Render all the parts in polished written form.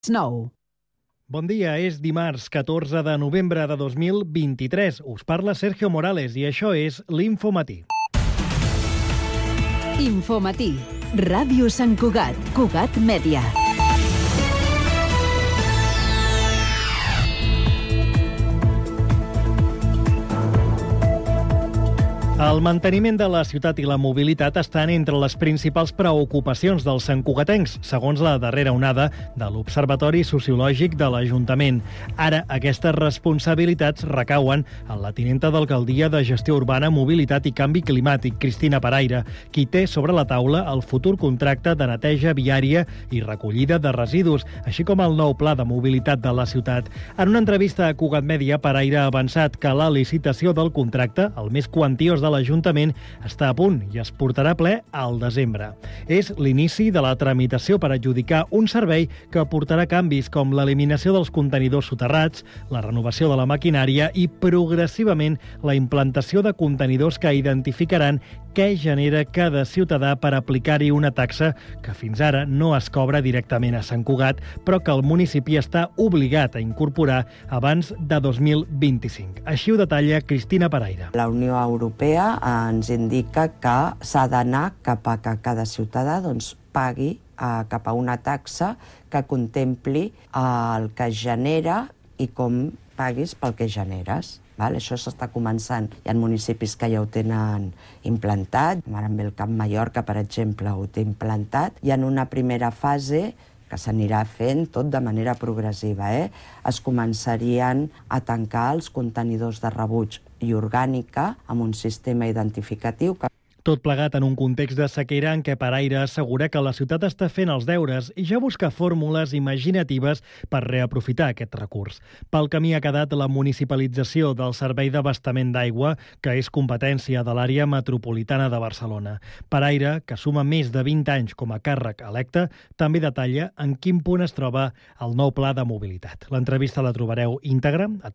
9. Bon dia, és dimarts 14 de novembre de 2023. Us parla Sergio Morales i això és l'Infomatí. Infomatí. Ràdio Sant Cugat. Cugat Mèdia. El manteniment de la ciutat i la mobilitat estan entre les principals preocupacions dels santcugatencs, segons la darrera onada de l'Observatori Sociològic de l'Ajuntament. Ara, aquestes responsabilitats recauen en la tinenta d'Alcaldia de Gestió Urbana, Mobilitat i Canvi Climàtic, Cristina Paraire, qui té sobre la taula el futur contracte de neteja viària i recollida de residus, així com el nou pla de mobilitat de la ciutat. En una entrevista a Cugat Mèdia, Paraire ha avançat que la licitació del contracte, el més quantiós de l'Ajuntament, està a punt i es portarà ple al desembre. És l'inici de la tramitació per adjudicar un servei que aportarà canvis com l'eliminació dels contenidors soterrats, la renovació de la maquinària i, progressivament, la implantació de contenidors que identificaran què genera cada ciutadà per aplicar-hi una taxa que fins ara no es cobra directament a Sant Cugat, però que el municipi està obligat a incorporar abans de 2025. Així ho detalla Cristina Paraire. La Unió Europea ens indica que s'ha d'anar cap a que cada ciutadà pagui cap a una taxa que contempli el que genera i com paguis pel que generes. Això s'està començant. Hi ha municipis que ja ho tenen implantat. Ara ve el Camp Mallorca, per exemple, ho té implantat. I en una primera fase, que s'anirà fent tot de manera progressiva, es començarien a tancar els contenidors de rebuig i orgànica amb un sistema identificatiu que tot plegat en un context de sequera en què Paraire assegura que la ciutat està fent els deures i ja busca fórmules imaginatives per reaprofitar aquest recurs. Pel camí ha quedat la municipalització del servei d'abastament d'aigua, que és competència de l'àrea metropolitana de Barcelona. Paraire, que suma més de 20 anys com a càrrec electe, també detalla en quin punt es troba el nou pla de mobilitat. L'entrevista la trobareu íntegra a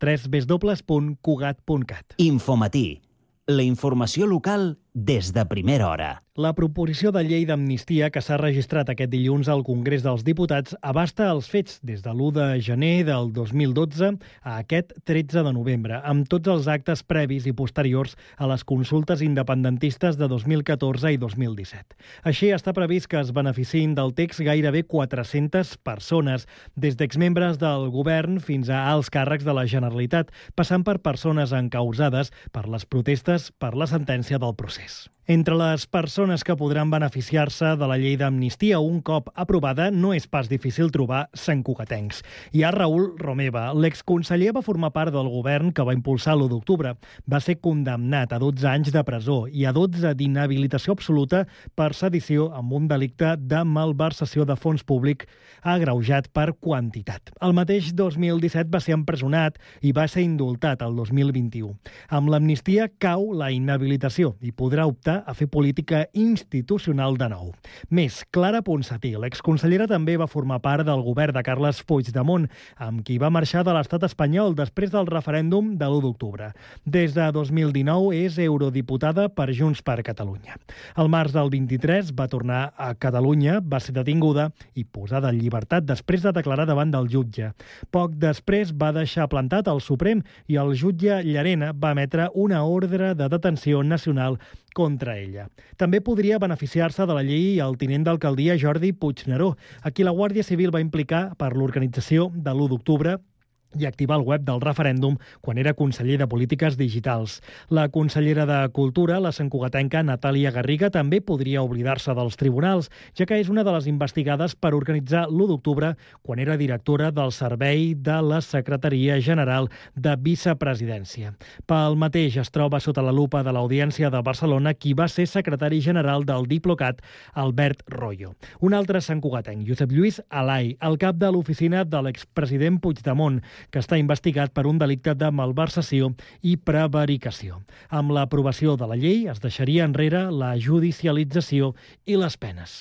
www.cugat.cat. Infomatí. La informació local des de primera hora. La proposició de llei d'amnistia que s'ha registrat aquest dilluns al Congrés dels Diputats abasta els fets des de l'1 de gener del 2012 a aquest 13 de novembre, amb tots els actes previs i posteriors a les consultes independentistes de 2014 i 2017. Així està previst que es beneficiïn del text gairebé 400 persones, des d'exmembres del govern fins a alts càrrecs de la Generalitat, passant per persones encausades per les protestes per la sentència del procés. Entre les persones que podran beneficiar-se de la llei d'amnistia un cop aprovada no és pas difícil trobar santcugatencs. Hi ha Raül Romeva. L'exconseller va formar part del govern que va impulsar l'1 d'octubre. Va ser condemnat a 12 anys de presó i a 12 d'inhabilitació absoluta per sedició amb un delicte de malversació de fons públic agreujat per quantitat. El mateix 2017 va ser empresonat i va ser indultat el 2021. Amb l'amnistia cau la inhabilitació i podrà optar a fer política institucional de nou. Més, Clara Ponsatí, l'exconsellera, també va formar part del govern de Carles Puigdemont, amb qui va marxar de l'estat espanyol després del referèndum de l'1 d'octubre. Des de 2019 és eurodiputada per Junts per Catalunya. Al març del 23 va tornar a Catalunya, va ser detinguda i posada en llibertat després de declarar davant del jutge. Poc després va deixar plantat al Suprem i el jutge Llarena va emetre una ordre de detenció nacional contra ella. També podria beneficiar-se de la llei el tinent d'alcaldia Jordi Puigneró, a qui la Guàrdia Civil va implicar per l'organització de l'1 d'octubre i activar el web del referèndum quan era conseller de Polítiques Digitals. La consellera de Cultura, la santcugatenca Natàlia Garriga, també podria oblidar-se dels tribunals, ja que és una de les investigades per organitzar l'1 d'octubre quan era directora del Servei de la Secretaria General de Vicepresidència. Pel mateix es troba sota la lupa de l'Audiència de Barcelona qui va ser secretari general del Diplocat, Albert Royo. Un altre santcugatenc, Josep Lluís Alai, el cap de l'oficina de l'expresident Puigdemont, que està investigat per un delicte de malversació i prevaricació. Amb l'aprovació de la llei es deixaria enrere la judicialització i les penes.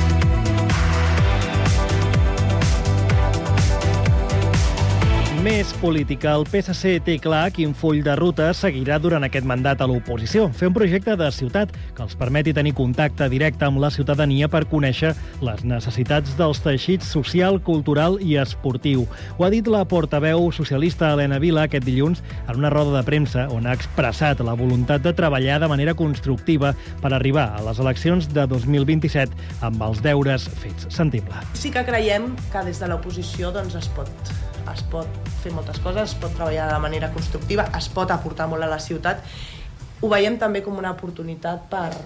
Més política. El PSC té clar quin full de ruta seguirà durant aquest mandat a l'oposició. Fer un projecte de ciutat que els permeti tenir contacte directe amb la ciutadania per conèixer les necessitats dels teixits social, cultural i esportiu. Ho ha dit la portaveu socialista Helena Vila aquest dilluns en una roda de premsa on ha expressat la voluntat de treballar de manera constructiva per arribar a les eleccions de 2027 amb els deures fets. Sentim-la. Sí que creiem que des de l'oposició es pot fer moltes coses, es pot treballar de manera constructiva, es pot aportar molt a la ciutat. Ho veiem també com una oportunitat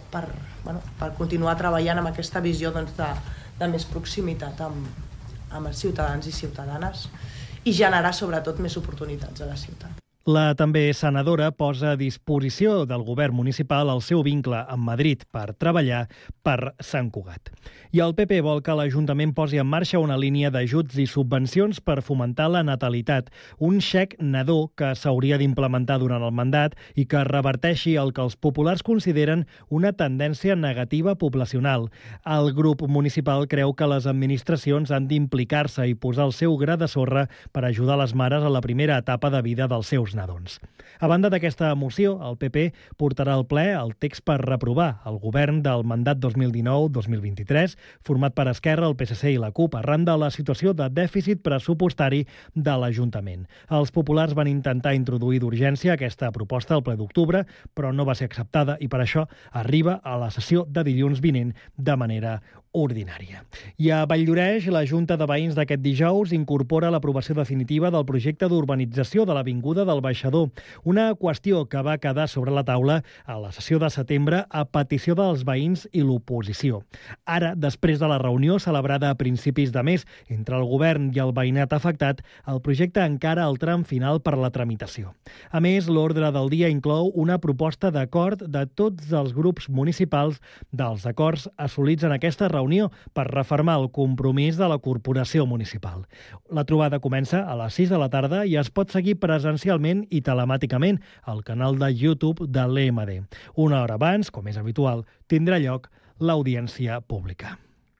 per continuar treballant amb aquesta visió de més proximitat amb els ciutadans i ciutadanes i generar sobretot més oportunitats a la ciutat. La també senadora posa a disposició del govern municipal el seu vincle amb Madrid per treballar per Sant Cugat. I el PP vol que l'Ajuntament posi en marxa una línia d'ajuts i subvencions per fomentar la natalitat, un xec nadó que s'hauria d'implementar durant el mandat i que reverteixi el que els populars consideren una tendència negativa poblacional. El grup municipal creu que les administracions han d'implicar-se i posar el seu gra de sorra per ajudar les mares a la primera etapa de vida dels seus nadons. A banda d'aquesta moció, el PP portarà al ple el text per reprovar el govern del mandat 2019-2023, format per Esquerra, el PSC i la CUP, arran de la situació de dèficit pressupostari de l'Ajuntament. Els populars van intentar introduir d'urgència aquesta proposta al ple d'octubre, però no va ser acceptada i per això arriba a la sessió de dilluns vinent de manera ordinària. I a Valldoreix, la Junta de Veïns d'aquest dijous incorpora l'aprovació definitiva del projecte d'urbanització de l'Avinguda del Baixador, una qüestió que va quedar sobre la taula a la sessió de setembre a petició dels veïns i l'oposició. Ara, després de la reunió celebrada a principis de mes entre el govern i el veïnat afectat, el projecte encara al tram final per la tramitació. A més, l'ordre del dia inclou una proposta d'acord de tots els grups municipals dels acords assolits en aquesta reunió per refermar el compromís de la corporació municipal. La trobada comença a les 6 de la tarda i es pot seguir presencialment i telemàticament al canal de YouTube de l'EMD. Una hora abans, com és habitual, tindrà lloc l'audiència pública.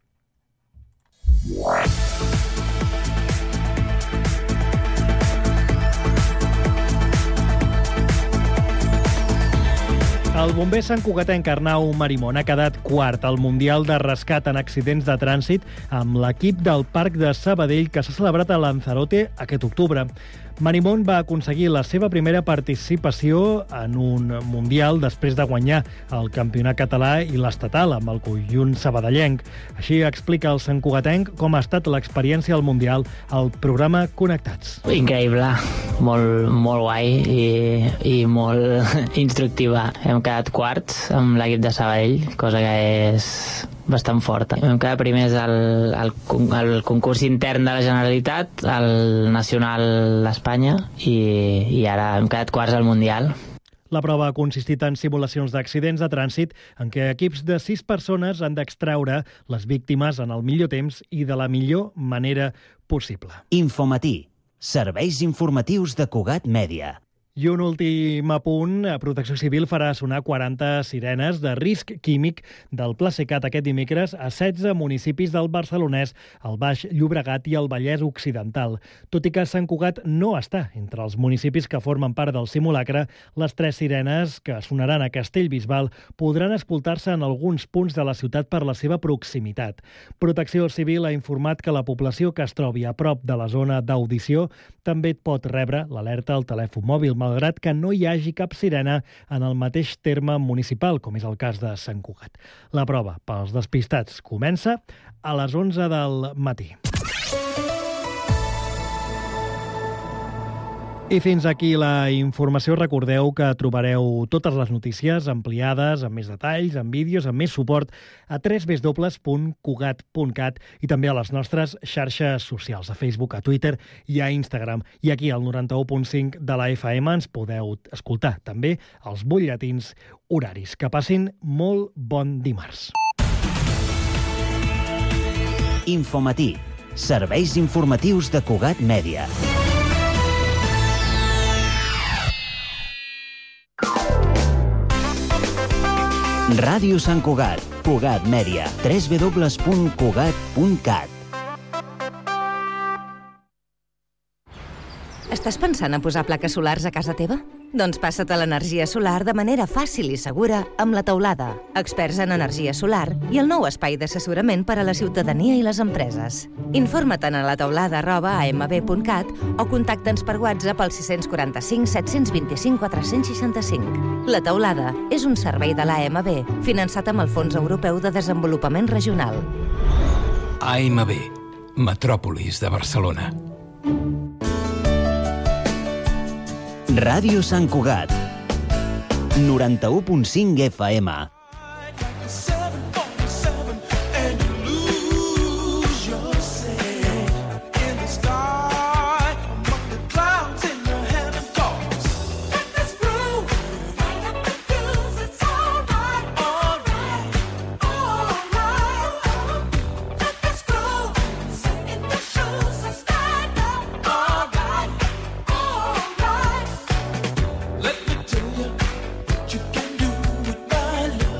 El bomber santcugatenc Arnau Marimón ha quedat quart al Mundial de Rescat en Accidents de Trànsit amb l'equip del Parc de Sabadell que s'ha celebrat a Lanzarote aquest octubre. Marimón va aconseguir la seva primera participació en un Mundial després de guanyar el campionat català i l'estatal amb el conjunt sabadellenc. Així explica el santcugatenc com ha estat l'experiència al Mundial al programa Connectats. Increïble, molt guai i molt instructiva. Hem quedat quarts amb l'equip de Sabadell, cosa que és bastant forta. Vam quedar primers al concurs intern de la Generalitat, al nacional d'Espanya i ara hem quedat quarts al Mundial. La prova ha consistit en simulacions d'accidents de trànsit en què equips de 6 persones han d'extreure les víctimes en el millor temps i de la millor manera possible. Infomatí. Serveis informatius de Cugat Mèdia. I un últim apunt, Protecció Civil farà sonar 40 sirenes de risc químic del Pla Secat aquest dimecres a 16 municipis del Barcelonès, el Baix Llobregat i el Vallès Occidental. Tot i que Sant Cugat no està entre els municipis que formen part del simulacre, les 3 sirenes que sonaran a Castellbisbal podran escoltar-se en alguns punts de la ciutat per la seva proximitat. Protecció Civil ha informat que la població que es trobi a prop de la zona d'audició també pot rebre l'alerta al telèfon mòbil, malgrat que no hi hagi cap sirena en el mateix terme municipal, com és el cas de Sant Cugat. La prova pels despistats comença a les 11 del matí. I fins aquí la informació. Recordeu que trobareu totes les notícies ampliades, amb més detalls, amb vídeos, amb més suport a www.cugat.cat i també a les nostres xarxes socials, a Facebook, a Twitter i a Instagram. I aquí al 91.5 de la FM ens podeu escoltar també els butlletins horaris. Que passin molt bon dimarts. Infomatí. Serveis informatius de Cugat Mèdia. Ràdio Sant Cugat, Cugat Mèdia, www.cugat.cat. Estàs pensant a posar plaques solars a casa teva? Doncs passa't a l'energia solar de manera fàcil i segura amb La Teulada, experts en energia solar i el nou espai d'assessorament per a la ciutadania i les empreses. Informa't a lateulada@amb.cat o contacta'ns per WhatsApp al 645 725 465. La Teulada és un servei de l'AMB finançat amb el Fons Europeu de Desenvolupament Regional. AMB, Metròpolis de Barcelona. Ràdio Sant Cugat, 91.5 FM. Let me tell you what you can do with my love.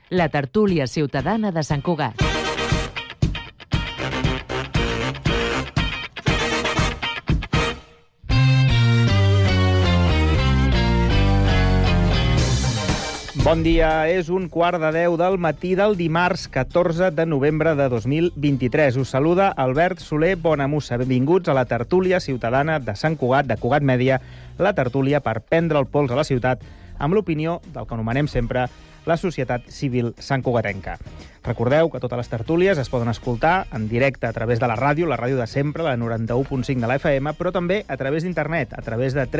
la tertúlia ciutadana de Sant Cugat. Bon dia, és 1:15 del matí del dimarts 14 de novembre de 2023. Us saluda Albert Soler Bonamussa. Benvinguts a la tertúlia ciutadana de Sant Cugat, de Cugat Mèdia, la tertúlia per prendre el pols a la ciutat amb l'opinió del que anomenem sempre la societat civil santcugatenca. Recordeu que totes les tertúlies es poden escoltar en directe a través de la ràdio de sempre, la 91.5 de la FM, però també a través d'internet, a través de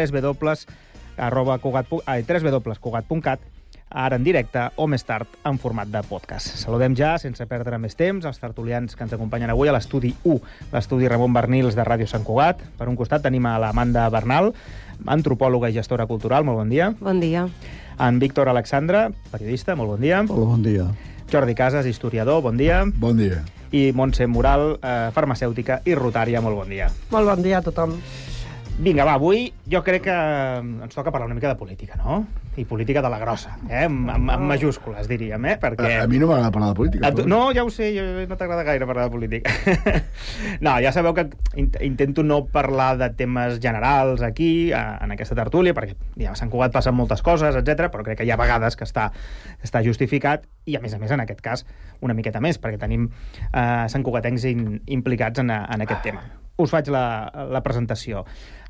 www.cugat.cat, ara en directe o més tard en format de podcast. Saludem ja, sense perdre més temps, els tertulians que ens acompanyen avui a l'estudi 1, l'estudi Ramon Bernils de Ràdio Sant Cugat. Per un costat tenim a l'Amanda Bernal, antropòloga i gestora cultural, molt bon dia. Bon dia. En Víctor Alexandre, periodista, molt bon dia. Hola, bon dia. Jordi Casas, historiador, bon dia. Bon dia. I Montse Moral, farmacèutica i rotària, molt bon dia. Molt bon dia a tothom. Vinga, va, avui jo crec que ens toca parlar una mica de política, no? I política de la grossa, amb majúscules, diríem, perquè... A mi no m'agrada parlar de política. No, ja ho sé, no t'agrada gaire parlar de política. No, ja sabeu que intento no parlar de temes generals aquí, en aquesta tertúlia, perquè ja a Sant Cugat passen moltes coses, etc, però crec que hi ha vegades que està justificat, i a més en aquest cas una miqueta més, perquè tenim santcugatencs implicats en aquest tema. Us faig la presentació.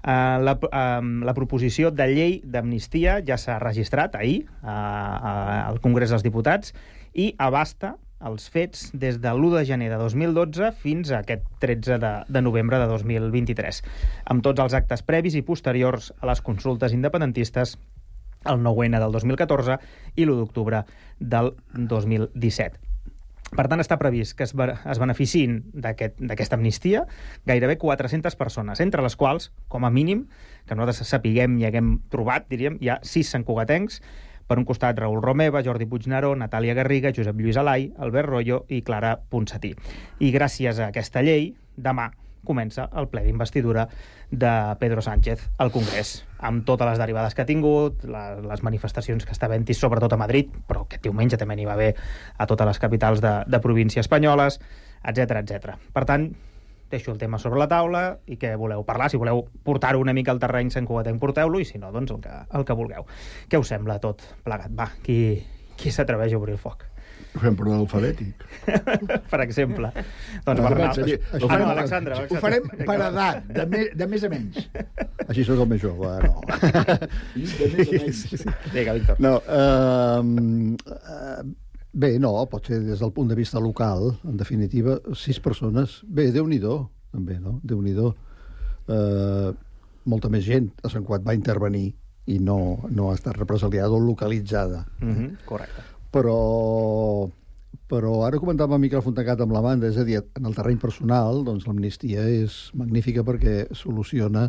La proposició de llei d'amnistia ja s'ha registrat ahir al Congrés dels Diputats i abasta els fets des de l'1 de gener de 2012 fins a aquest 13 de novembre de 2023, amb tots els actes previs i posteriors a les consultes independentistes, el 9-N del 2014 i l'1 d'octubre del 2017. Per tant, està previst que es beneficiïn d'aquesta amnistia gairebé 400 persones, entre les quals, com a mínim, que nosaltres sapiguem i haguem trobat, diríem, hi ha 6 santcugatencs. Per un costat, Raül Romeva, Jordi Puigneró, Natàlia Garriga, Josep Lluís Alai, Albert Royo i Clara Ponsatí. I gràcies a aquesta llei, demà comença el ple d'investidura de Pedro Sánchez al Congrés, amb totes les derivades que ha tingut, les manifestacions que està havent-hi, sobretot a Madrid, però aquest diumenge també n'hi va haver a totes les capitals de província espanyoles, etc. Per tant, deixo el tema sobre la taula i què voleu parlar. Si voleu portar-ho una mica al terreny santcugatenc, porteu-lo, i si no, doncs el que vulgueu. Què us sembla tot plegat? Va, qui s'atreveix a obrir el foc? Ho fem per ordre alfabètic. Per exemple. Doncs Alexandre. Ho farem per edat, de més a menys. Així sóc el més jove, no. De més a menys. Digue, Víctor. No, bé, no, pot ser des del punt de vista local, en definitiva, 6 persones. Bé, Déu-n'hi-do, també, no? Déu-n'hi-do. Molta més gent a Sant Cugat va intervenir i no ha estat represaliada o localitzada. Correcte. Però ara comentava Miquel Fontancat amb l'Amanda, és a dir, en el terreny personal, doncs l'amnistia és magnífica perquè soluciona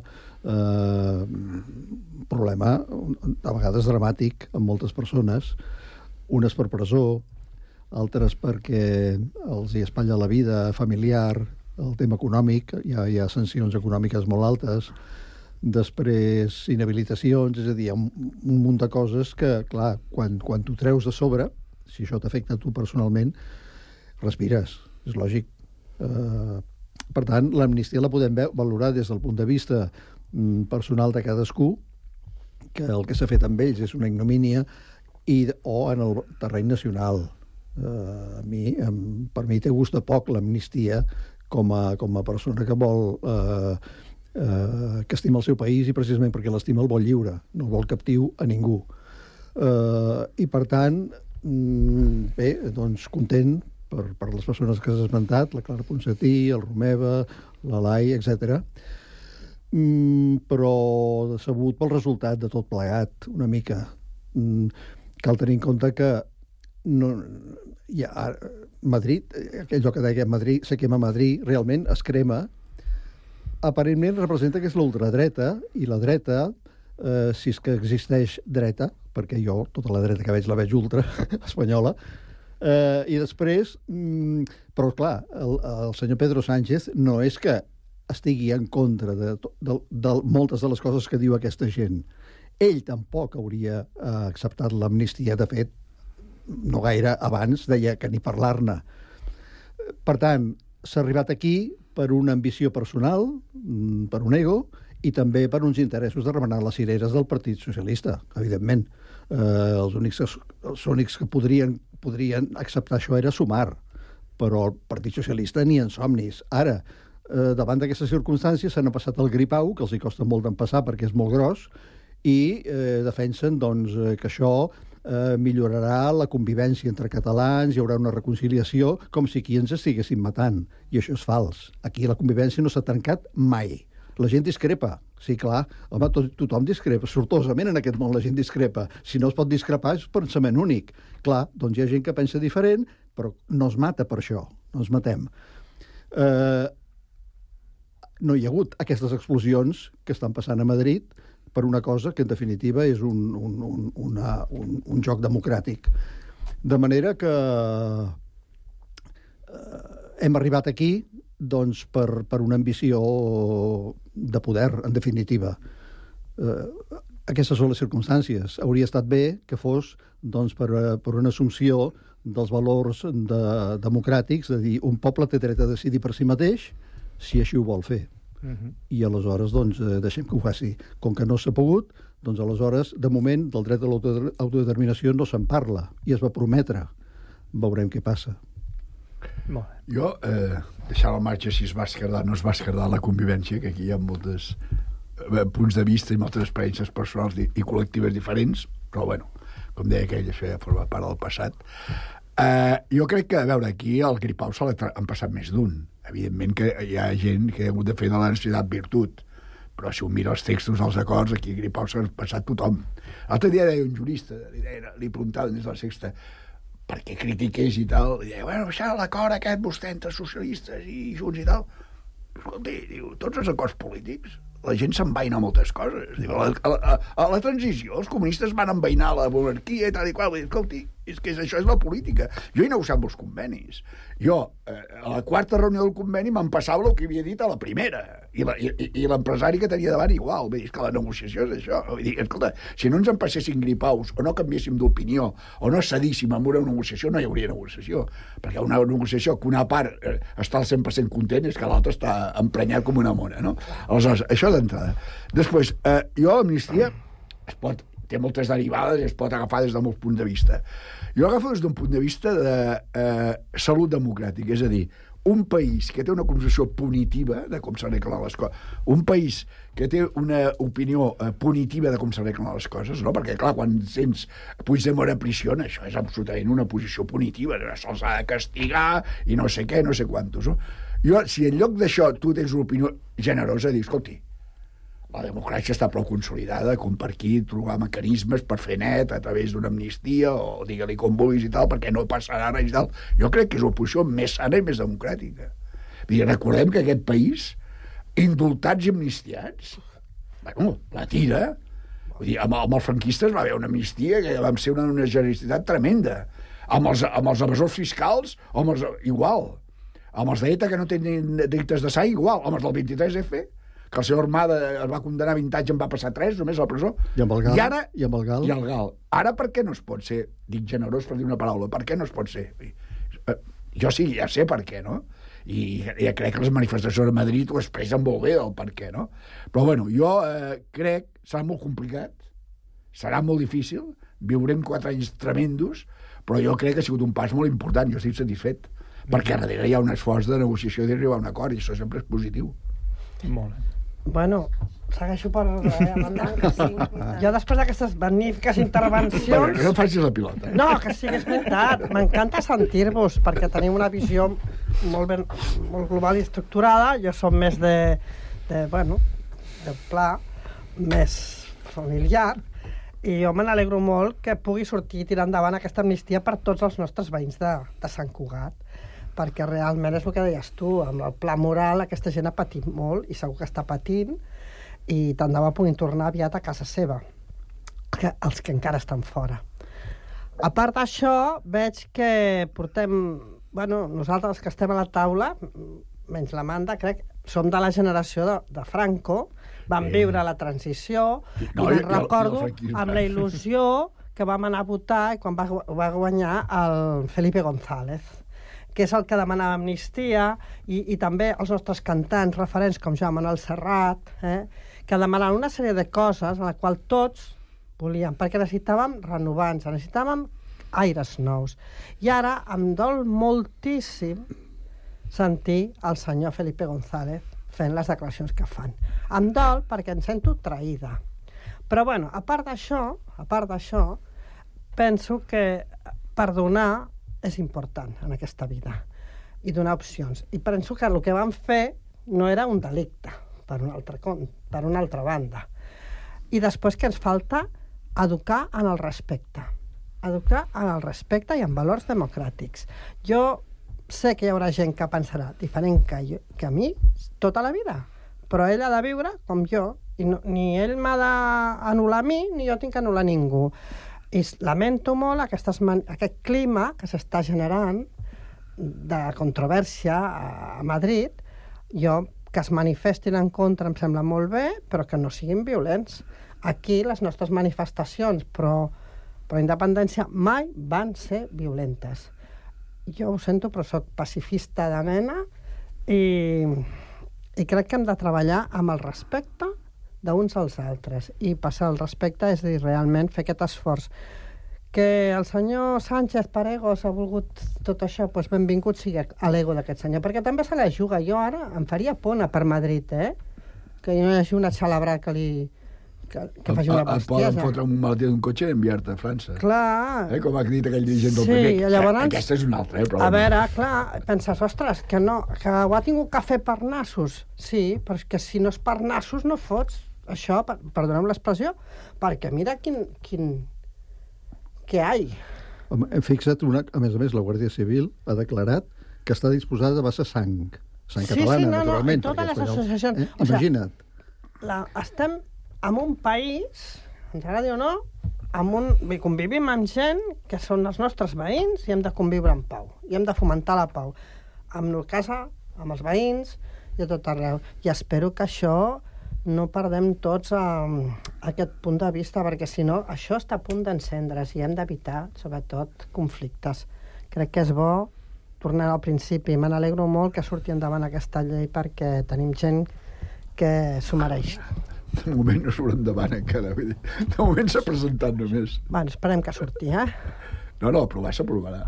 un problema a vegades dramàtic amb moltes persones, unes per presó, altres perquè els hi espatlla la vida familiar, el tema econòmic, hi ha sancions econòmiques molt altes, després inhabilitacions, és a dir, un munt de coses que, clar, quan t'ho treus de sobre, si això t'afecta a tu personalment, respires, és lògic. Per tant, l'amnistia la podem valorar des del punt de vista personal de cadascú, que el que s'ha fet amb ells és una ignomínia, o en el terreny nacional. Per mi té gust de poc l'amnistia com a persona que vol... que estima el seu país i precisament perquè l'estima el vol lliure, no el vol captiu a ningú. I per tant, bé, doncs content per les persones que has esmentat, la Clara Ponsatí, el Romeva, l'Alai, etc. Però decebut pel resultat de tot plegat, una mica. Cal tenir en compte que Madrid, aquell lloc que deia Madrid, se quema Madrid, realment es crema. Aparentment representa que és l'ultradreta, i la dreta, si és que existeix dreta, perquè jo tota la dreta que veig la veig ultra espanyola, i després, però clar, el senyor Pedro Sánchez no és que estigui en contra de moltes de les coses que diu aquesta gent. Ell tampoc hauria acceptat l'amnistia. De fet, no gaire abans deia que ni parlar-ne. Per tant, s'ha arribat aquí per una ambició personal, per un ego, i també per uns interessos de remenar les cireres del Partit Socialista, evidentment. Els únics que podrien acceptar això era Sumar, però el Partit Socialista ni en somnis. Ara, davant d'aquestes circumstàncies, s'han passat el gripau, que els hi costa molt d'empassar perquè és molt gros, i defensen doncs, que això millorarà la convivència entre catalans, hi haurà una reconciliació, com si aquí ens estiguessin matant. I això és fals. Aquí la convivència no s'ha trencat mai. La gent discrepa. Sí, clar, home, tothom discrepa. Sortosament en aquest món la gent discrepa. Si no es pot discrepar és pensament únic. Clar, doncs hi ha gent que pensa diferent, però no es mata per això. No ens matem. No hi ha hagut aquestes explosions que estan passant a Madrid per una cosa que, en definitiva, és un joc democràtic. De manera que hem arribat aquí doncs, per una ambició de poder, en definitiva. Aquestes són les circumstàncies. Hauria estat bé que fos doncs, per una assumpció dels valors democràtics, de dir, un poble té dret a decidir per si mateix, si així ho vol fer. I aleshores doncs, deixem que ho faci. Com que no s'ha pogut, doncs aleshores, de moment, del dret a l'autodeterminació no se'n parla, i es va prometre. Veurem què passa. Jo, deixar al marge si es va esquerdar o no es va esquerdar la convivència, que aquí hi ha molts punts de vista i moltes experiències personals i col·lectives diferents, però bueno, com deia aquell, això ja forma part del passat. Jo crec que, a veure, aquí el gripau se l'han passat més d'un. Evidentment que hi ha gent que ha hagut de fer de la necessitat virtut, però si ho mira els textos dels acords, aquí a gripau s'ha passat tothom. L'altre dia deia un jurista, li preguntaven des de la Sexta per què critiqués i tal, i deia, bueno, baixar l'acord aquest vostè entre socialistes i Junts i tal. Escolti, diu, tots els acords polítics, la gent s'envaina moltes coses. Diu, a la transició els comunistes van envainar la monarquia i tal i qual. Escolti, és que això és la política. Jo he negociat molts convenis. Jo, a la quarta reunió del conveni me'n passava el que havia dit a la primera. I l'empresari que tenia davant igual. Vull dir, és que la negociació és això. Vull dir, escolta, si no ens en passessin gripaus o no canviéssim d'opinió o no cedíssim en una negociació, no hi hauria negociació. Perquè una negociació que una part està al 100% content és que l'altre està emprenyat com una mona, no? Aleshores, això d'entrada. Després, jo l'amnistia té moltes derivades i es pot agafar des de molts punts de vista. Jo l'agafo des d'un punt de vista de salut democràtica, és a dir, un país que té una concepció punitiva de com s'arreglen les coses, un país que té una opinió punitiva de com s'arreglen les coses, no? Perquè, clar, quan sents Puigdemont a prisió, això és absolutament una posició punitiva, se'ls ha de castigar i no sé què, no sé quantos, no? Jo, si en lloc d'això tu tens una opinió generosa, dius, escolti, la democràcia està prou consolidada com per aquí trobar mecanismes per fer net a través d'una amnistia o digue-li com vulguis i tal, perquè no passarà res i tal. Jo crec que és una posició més sana i més democràtica. I recordem que aquest país, indultats i amnistiats, bueno, la tira. Vull dir, amb els franquistes va haver una amnistia que vam ser una generositat tremenda. Amb els evasors fiscals, igual. Amb els d'ETA que no tenen delictes de sang, igual. Amb els del 23F, que el senyor Armada es va condenar 20 anys i en va passar 3 només a la presó. I amb el GAL. I amb el GAL. Ara per què no es pot ser, dic generós per dir una paraula, per què no es pot ser? Jo sí, ja sé per què, no? I ja crec que les manifestacions a Madrid ho expressen molt bé del per què, no? Però bueno, jo crec que serà molt complicat, serà molt difícil, viurem 4 anys tremendos, però jo crec que ha sigut un pas molt important, jo estic satisfet, perquè darrere hi ha un esforç de negociació i d'arribar a un acord, i això sempre és positiu. Molt bé. Bueno, segueixo per mandant que sí. Jo després d'aquestes magnífiques intervencions... Bueno, que no facis la pilota. No, que sí, és veritat. M'encanta sentir-vos, perquè tenim una visió molt global i estructurada. Jo som més de pla, més familiar, i jo me n'alegro molt que pugui sortir i tirar endavant aquesta amnistia per tots els nostres veïns de Sant Cugat, perquè realment és el que deies tu, amb el pla moral aquesta gent ha patit molt i segur que està patint, i tant de bo puguin tornar aviat a casa seva, els que encara estan fora. A part d'això, veig que portem... nosaltres que estem a la taula, menys l'Amanda, crec, som de la generació de Franco, vam viure la transició, i me'n recordo amb la il·lusió que vam anar a votar i quan va guanyar el Felipe González, que és el que demanava amnistia, i també els nostres cantants referents com Joan Manuel Serrat, que demanaven una sèrie de coses a la qual tots volíem, perquè necessitàvem renovants, necessitàvem aires nous. I ara em dol moltíssim sentir el senyor Felipe González fent les declaracions que fan. Em dol perquè em sento traïda. Però, bueno, a part d'això, penso que perdonar és important en aquesta vida i donar opcions. I penso que el que van fer no era un delicte, per una altra banda. I després que ens falta educar en el respecte. Educar en el respecte i en valors democràtics. Jo sé que hi haurà gent que pensarà diferent que a mi tota la vida, però ell ha de viure com jo, i ni ell m'ha d'anul·lar a mi, ni jo tinc que anul·lar a ningú. I lamento molt aquest clima que s'està generant de controvèrsia a Madrid. Jo, que es manifestin en contra em sembla molt bé, però que no siguin violents. Aquí les nostres manifestacions pro independència mai van ser violentes. Jo ho sento, però soc pacifista de mena i crec que hem de treballar amb el respecte d'uns als altres. I passar el respecte és dir, realment fer aquest esforç. Que el senyor Sánchez per egos ha volgut tot això, doncs benvingut sigui a l'ego d'aquest senyor, perquè també se la juga. Jo ara em faria por anar per Madrid, que no hi hagi una xalabra que faci una bestiesa. Et poden fotre un maletí d'un cotxe i enviar-te a França. Clar. Com ha dit aquell dirigent del PP. Sí, llavors... Aquesta és una altra, problema. A veure, clar, penses, ostres, que no, que ho ha tingut que fer per nassos. Sí, però és que si no és per nassos no fots això, perdoneu l'expressió, perquè mira quin què hi ha. Fixa't, a més a més, la Guàrdia Civil ha declarat que està disposada a vessar sang catalana, naturalment. Sí, totes les associacions. Imagina't. Estem en un país, ens agradi o no, convivim amb gent que són els nostres veïns i hem de conviure en pau. I hem de fomentar la pau. Amb la casa, amb els veïns i a tot arreu. I espero que això no perdem tots aquest punt de vista, perquè si no, això està a punt d'encendre's i hem d'evitar, sobretot, conflictes. Crec que és bo tornar al principi. Me n'alegro molt que surti endavant aquesta llei perquè tenim gent que s'ho mereix. De moment no surt endavant encara. De moment s'ha presentat només. Bueno, esperem que surti, No, aprovar s'aprovarà.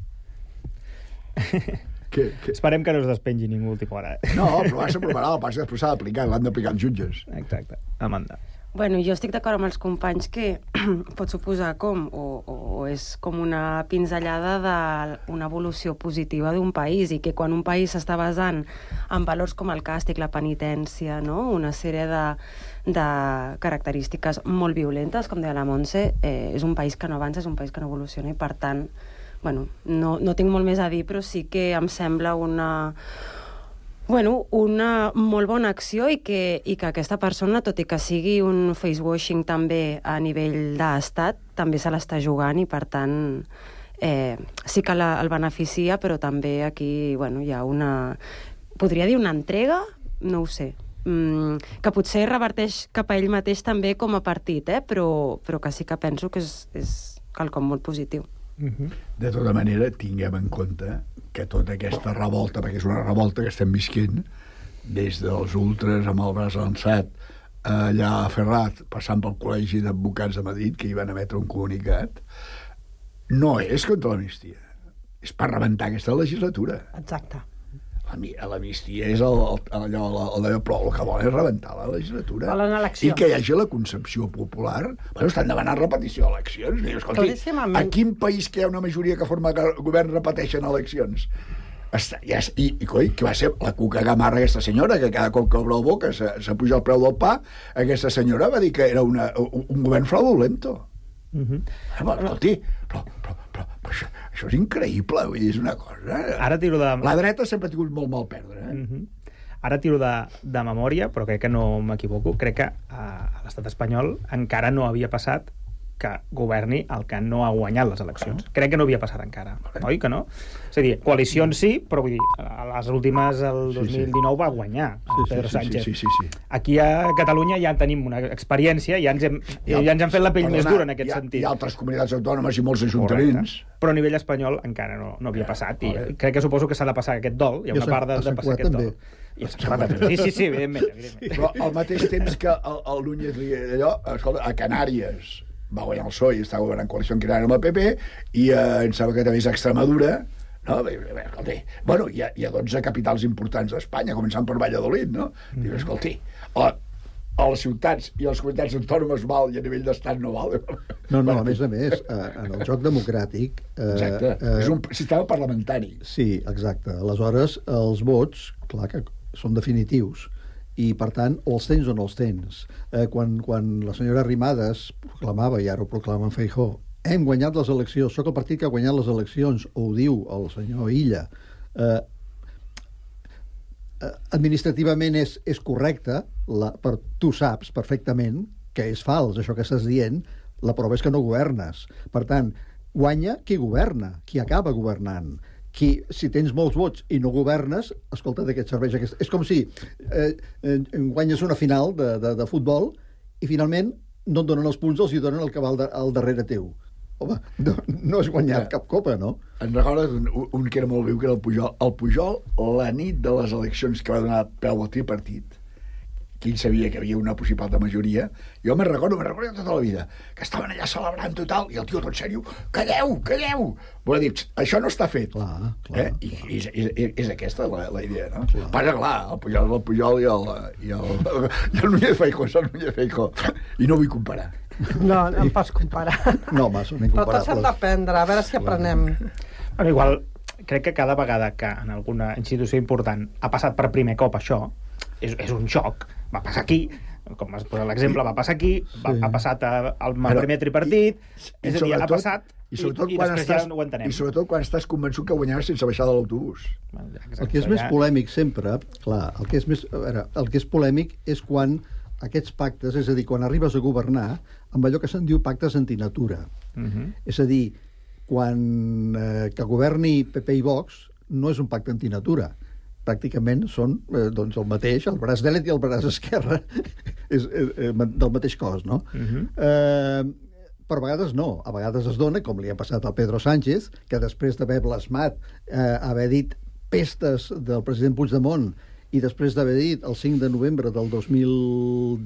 Esperem que no es despengi ningú última hora. No, aprovar s'aprovarà, el pas després s'ha d'aplicar, l'han d'aplicar els jutges. Exacte. Amanda. Bueno, jo estic d'acord amb els companys que pot suposar o és com una pinzellada d'una evolució positiva d'un país, i que quan un país s'està basant en valors com el càstig, la penitència, no? Una sèrie de característiques molt violentes, com deia la Montse, és un país que no avança, és un país que no evoluciona, i per tant, bueno, no tinc molt més a dir, però sí que em sembla una molt bona acció, i que aquesta persona, tot i que sigui un face-washing també a nivell d'estat, també se l'està jugant, i per tant sí que el beneficia, però també aquí hi ha podria dir una entrega, no ho sé, que potser reverteix cap a ell mateix també com a partit, però que sí que penso que és quelcom molt positiu. De tota manera, tinguem en compte que tota aquesta revolta, perquè és una revolta que estem visquent, des dels ultres amb el braç avançat allà a Ferrat, passant pel Col·legi d'Advocats de Madrid, que hi van emetre un comunicat, no és contra l'amnistia, és per rebentar aquesta legislatura. Exacte. L'amnistia és allò, però el que vol és rebentar la legislatura. Volen eleccions. I que hi hagi la concepció popular. Estan demanant repetició d'eleccions. Escolti, a quin país que hi ha una majoria que forma govern repeteixen eleccions? I que va ser la Cuca Gamarra, aquesta senyora, que cada cop que obre la boca s'apuja el preu del pa, aquesta senyora va dir que era un govern fraudulento. Escolti, però això és increïble, vull dir, és una cosa... La dreta sempre ha tingut molt mal perdre. Ara tiro de memòria, però crec que no m'equivoco. Crec que a l'estat espanyol encara no havia passat que governi el que no ha guanyat les eleccions. Crec que no havia passat encara, oi que no? És a dir, coalicions sí, però vull dir, a les últimes, el 2019 va guanyar Pedro Sánchez. Sí. Aquí a Catalunya ja tenim una experiència, ja ens hem fet la pell més dura en aquest sentit. Hi ha altres comunitats autònomes i molts ajuntaments. Però a nivell espanyol encara no havia passat, i crec que suposo que s'ha de passar aquest dol, hi ha una part de passar aquest dol. Sí, evidentment. Però al mateix temps que el Núñez allò, escolta, a Canàries va guanyar el PSOE i està governant coalició en Canària amb el PP, i em sembla que també és Extremadura, no? Escolta, bueno, hi ha 12 capitals importants d'Espanya, començant per Valladolid, no? Diu, escolti, a les ciutats i a les comunitats autònomes val i a nivell d'estat no val. No, a més, en el joc democràtic... Exacte, és un sistema parlamentari. Sí, exacte. Aleshores, els vots, clar que són definitius, i per tant, o els tens o no els tens. Quan la senyora Arrimadas proclamava, i ara ho proclama en Feijóo, hem guanyat les eleccions, sóc el partit que ha guanyat les eleccions, o ho diu el senyor Illa, administrativament és correcte, tu saps perfectament que és fals això que estàs dient, la prova és que no governes. Per tant, guanya qui governa, qui acaba governant. Si tens molts vots i no governes, escolta, de què et serveix aquest... És com si guanyes una final de futbol i finalment no et donen els punts, els hi donen el que va al darrere teu. Home, no has guanyat cap copa, no? En recordes un que era molt viu, que era el Pujol. El Pujol, la nit de les eleccions que va donar peu al tripartit, que ell sabia que havia una possible alta majoria, jo me'n recordo tota la vida, que estaven allà celebrant total, i el tio tot sèrio, calleu! Vol dir, això no està fet. Clar. I és aquesta la idea, no? Passa, clar, el Pujol i el Núñez Feijóo, i no vull comparar. No em pots comparar. No, home, són incomparables. Però tots hem d'aprendre, a veure si aprenem. Bueno, igual, crec que cada vegada que en alguna institució important ha passat per primer cop això, és un xoc. Va passar aquí, com has posat l'exemple, va passar aquí, ha passat al primer tripartit, és a dir, ha passat i després ja no ho entenem. I sobretot quan estàs convençut que guanyaràs sense baixar de l'autobús. El que és més polèmic sempre, clar, el que és polèmic és quan aquests pactes, és a dir, quan arribes a governar, amb allò que se'n diu pactes antinatura. És a dir, quan que governi PP i Vox no és un pacte antinatura. Pràcticament són el mateix, el braç dret i el braç esquerre és del mateix cos, no? Però a vegades no, a vegades es dona, com li ha passat al Pedro Sánchez, que després d'haver blasmat, haver dit pestes del president Puigdemont i després d'haver dit el 5 de novembre del 19,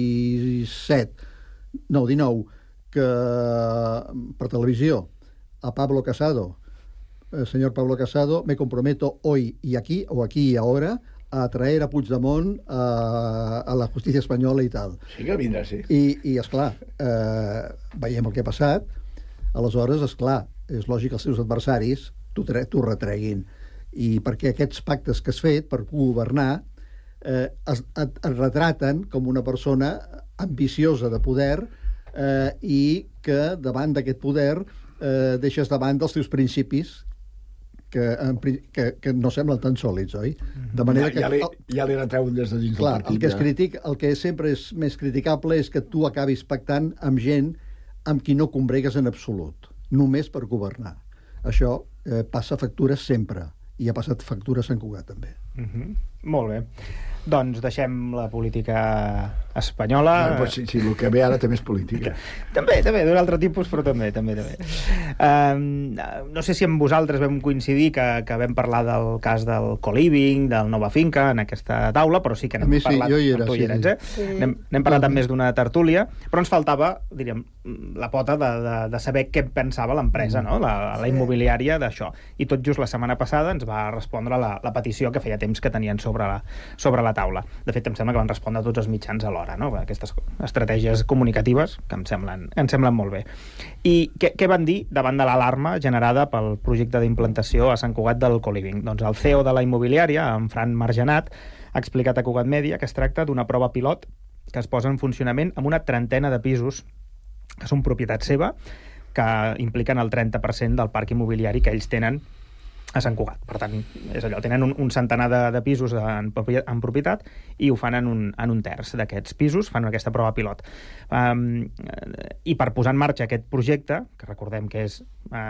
que per televisió a Pablo Casado, señor Pablo Casado, me comprometo hoy y aquí y ahora a traer a Puigdemont a la justícia espanyola i tal. Sí que vindrà, sí. I esclar, veiem el que ha passat, aleshores, esclar, és lògic que els seus adversaris t'ho retreguin. I perquè aquests pactes que has fet per governar et retraten com una persona ambiciosa de poder i que davant d'aquest poder deixes davant dels teus principis que no semblen tan sòlids, oi? De manera que... Ja li retreuen des de dins del partit. El que sempre és més criticable és que tu acabis pactant amb gent amb qui no combregues en absolut, només per governar. Això passa factures sempre, i ha passat factura a Sant Cugat, també. Molt bé. Doncs deixem la política espanyola... Sí, el que ve ara també és política. També, d'un altre tipus, però també. No sé si amb vosaltres vam coincidir que vam parlar del cas del co-living, del Nova Finca, en aquesta taula, però sí que n'hem parlat... Tu hi eres, N'hem parlat amb més d'una tertúlia, però ens faltava, diríem, la pota de saber què pensava l'empresa, no? La immobiliària d'això. I tot just la setmana passada ens va respondre la petició que feia temps que tenien sobre la taula. De fet, em sembla que van respondre tots els mitjans alhora, no? Aquestes estratègies comunicatives que em semblen molt bé. I què van dir davant de l'alarma generada pel projecte d'implantació a Sant Cugat del co-living? Doncs el CEO de la immobiliària, en Fran Margenat, ha explicat a Cugat Mèdia que es tracta d'una prova pilot que es posa en funcionament amb una trentena de pisos que són propietat seva, que impliquen el 30% del parc immobiliari que ells tenen a Sant Cugat. Per tant, és allò, tenen un centenar de pisos en propietat i ho fan en un terç d'aquests pisos, fan aquesta prova pilot. I per posar en marxa aquest projecte, que recordem que és,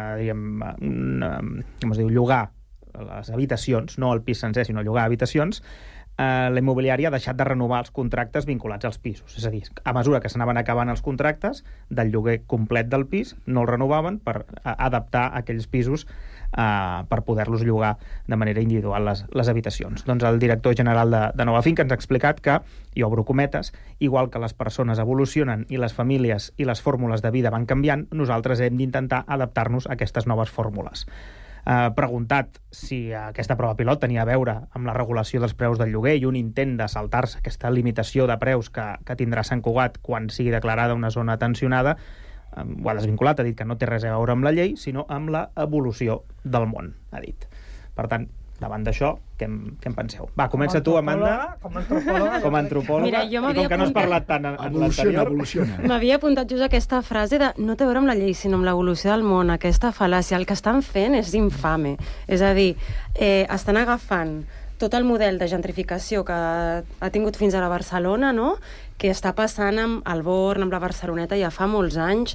llogar les habitacions, no el pis sencer, sinó llogar habitacions, la immobiliària ha deixat de renovar els contractes vinculats als pisos. És a dir, a mesura que s'anaven acabant els contractes del lloguer complet del pis, no el renovaven per adaptar aquells pisos per poder-los llogar de manera individual les habitacions. Doncs el director general de Nova Finca ens ha explicat que, i obro cometes, igual que les persones evolucionen i les famílies i les fórmules de vida van canviant, nosaltres hem d'intentar adaptar-nos a aquestes noves fórmules. Preguntat si aquesta prova pilot tenia a veure amb la regulació dels preus del lloguer i un intent de saltar-se aquesta limitació de preus que tindrà Sant Cugat quan sigui declarada una zona tensionada, ho ha desvinculat, ha dit que no té res a veure amb la llei, sinó amb l'evolució del món, ha dit. Per tant, davant d'això, què en penseu? Va, comença tu, Amanda. Com a antropòloga. Mira, i com que no has parlat tant en l'anterior... M'havia apuntat just aquesta frase de no té a veure amb la llei, sinó amb l'evolució del món, aquesta fal·làcia. El que estan fent és infame. És a dir, estan agafant tot el model de gentrificació que ha tingut fins ara Barcelona, no?, que està passant amb el Born, amb la Barceloneta ja fa molts anys.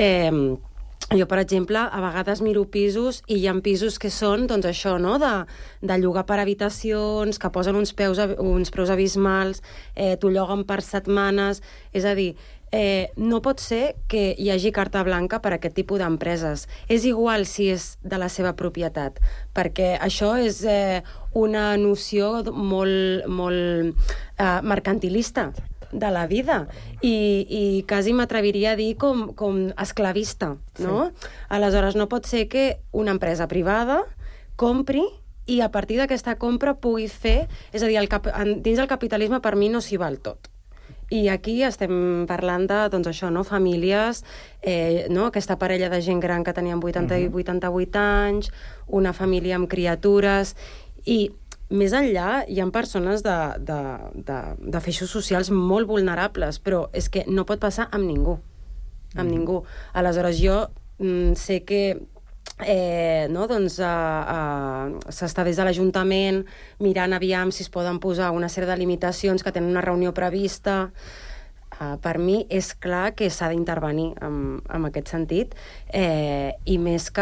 Jo, per exemple, a vegades miro pisos i hi ha pisos que són, doncs això, no?, de llogar per habitacions, que posen uns preus abismals, t'ho lloguen per setmanes. És a dir, no pot ser que hi hagi carta blanca per a aquest tipus d'empreses. És igual si és de la seva propietat, perquè això és una noció molt mercantilista de la vida i quasi m'atreviria a dir com esclavista, no? Sí. Aleshores, no pot ser que una empresa privada compri i a partir d'aquesta compra pugui fer... És a dir, dins del capitalisme per mi no s'hi val tot. I aquí estem parlant de, doncs això, no?, famílies, no?, aquesta parella de gent gran que tenien 80 i 88 anys, una família amb criatures, i més enllà hi ha persones de feixos socials molt vulnerables, però és que no pot passar amb ningú. Amb ningú. Aleshores, jo sé que s'està des de l'Ajuntament mirant aviam si es poden posar una sèrie de limitacions, que tenen una reunió prevista. Per mi és clar que s'ha d'intervenir en aquest sentit, i més que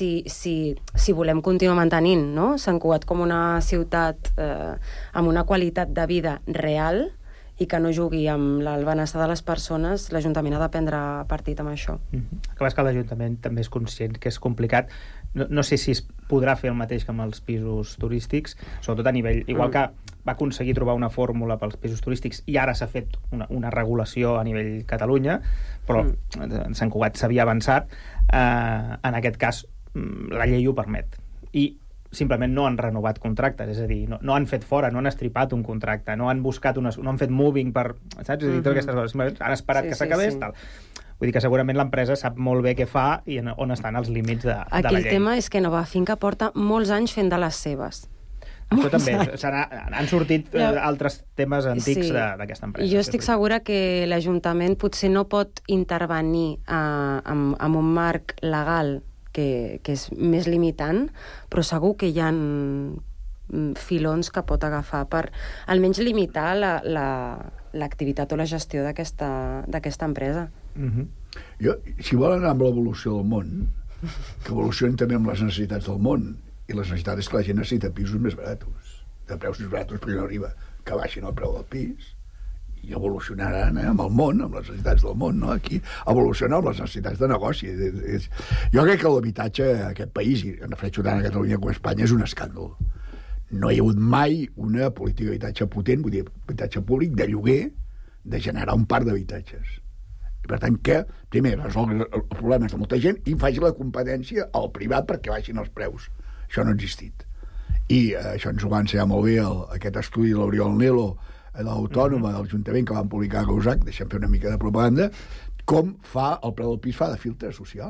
si volem continuar mantenint, no?, Sant Cugat com una ciutat amb una qualitat de vida real i que no jugui amb el benestar de les persones, l'Ajuntament ha de prendre partit amb això. Clar, és que l'Ajuntament també és conscient que és complicat. No sé si es podrà fer el mateix que amb els pisos turístics, sobretot a nivell... Igual que va aconseguir trobar una fórmula pels pisos turístics i ara s'ha fet una regulació a nivell Catalunya, però Sant Cugat s'havia avançat. En aquest cas, la llei ho permet. I simplement no han renovat contractes, és a dir, no han fet fora, no han estripat un contracte, no han buscat no han fet moving per... Saps? És a dir, totes aquestes coses. Simplement han esperat que s'acabés, tal. Vull dir que segurament l'empresa sap molt bé què fa i on estan els límits de la llei. Aquí el tema és que Nova Finca porta molts anys fent de les seves. Això també, han sortit altres temes antics d'aquesta empresa. Jo estic segura que l'Ajuntament potser no pot intervenir amb un marc legal que és més limitant, però segur que hi ha filons que pot agafar per almenys limitar l'activitat o la gestió d'aquesta empresa. Jo, si volen anar amb l'evolució del món, que evolucionen també amb les necessitats del món, i les necessitats és que la gent necessita pisos més baratos, de preus més baratos, perquè no arriba que baixin el preu del pis, i evolucionaran amb el món, amb les necessitats del món, no? Aquí evoluciona amb les necessitats de negoci. Jo crec que l'habitatge a aquest país, i em refereixo tant a Catalunya com a Espanya, és un escàndol. No hi ha hagut mai una política d'habitatge potent, vull dir, habitatge públic, de lloguer, de generar un parc d'habitatges. I per tant que, primer, resolgui els problemes de molta gent i faci la competència al privat perquè baixin els preus. Això no ha existit. I això ens ho va ensenyar molt bé aquest estudi de l'Oriol Nelo, de l'Autònoma, de l'Ajuntament, que van publicar a Gausac, deixem fer una mica de propaganda, com el preu del pis fa de filtre social.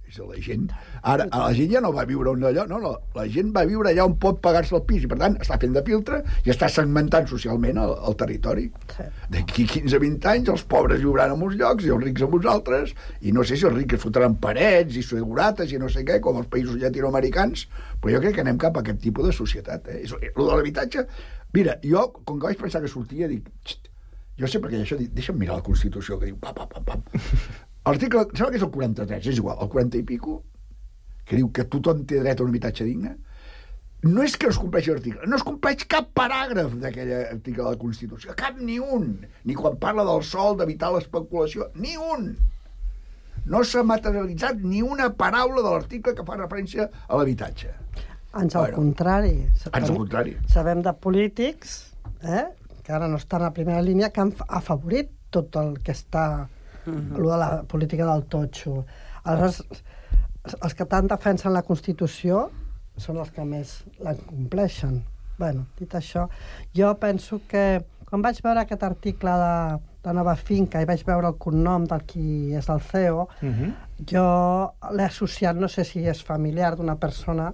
La gent, ara, la gent ja no va viure on allò, no, la gent va viure allà on pot pagar-se el pis i, per tant, està fent de filtre i està segmentant socialment el territori. D'aquí 15-20 anys els pobres viuran en uns llocs i els rics en uns altres, i no sé si els rics fotran parets i segurates i no sé què, com els països llatinoamericans, però jo crec que anem cap a aquest tipus de societat. Lo de l'habitatge, mira, jo, com que vaig pensar que sortia, dic, jo sé perquè això, deixa'm mirar la Constitució, que diu, pam. L'article, sembla que és el 43, és igual, el 40 i pico, que diu que tothom té dret a un habitatge digne. No és que no es compleixi l'article, no es compleix cap paràgraf d'aquell article de la Constitució, cap ni un, ni quan parla del sol, d'evitar l'especulació, ni un. No s'ha materialitzat ni una paraula de l'article que fa referència a l'habitatge. Ans al contrari. Ans al contrari. Sabem de polítics, que ara no estan a primera línia, que han afavorit tot el que està... allò de la política del totxo. Aleshores, els que tant defensen la Constitució són els que més la compleixen. Bueno, dit això, jo penso que quan vaig veure aquest article de Nova Finca i vaig veure el cognom del qui és el CEO, jo l'he associat, no sé si és familiar d'una persona,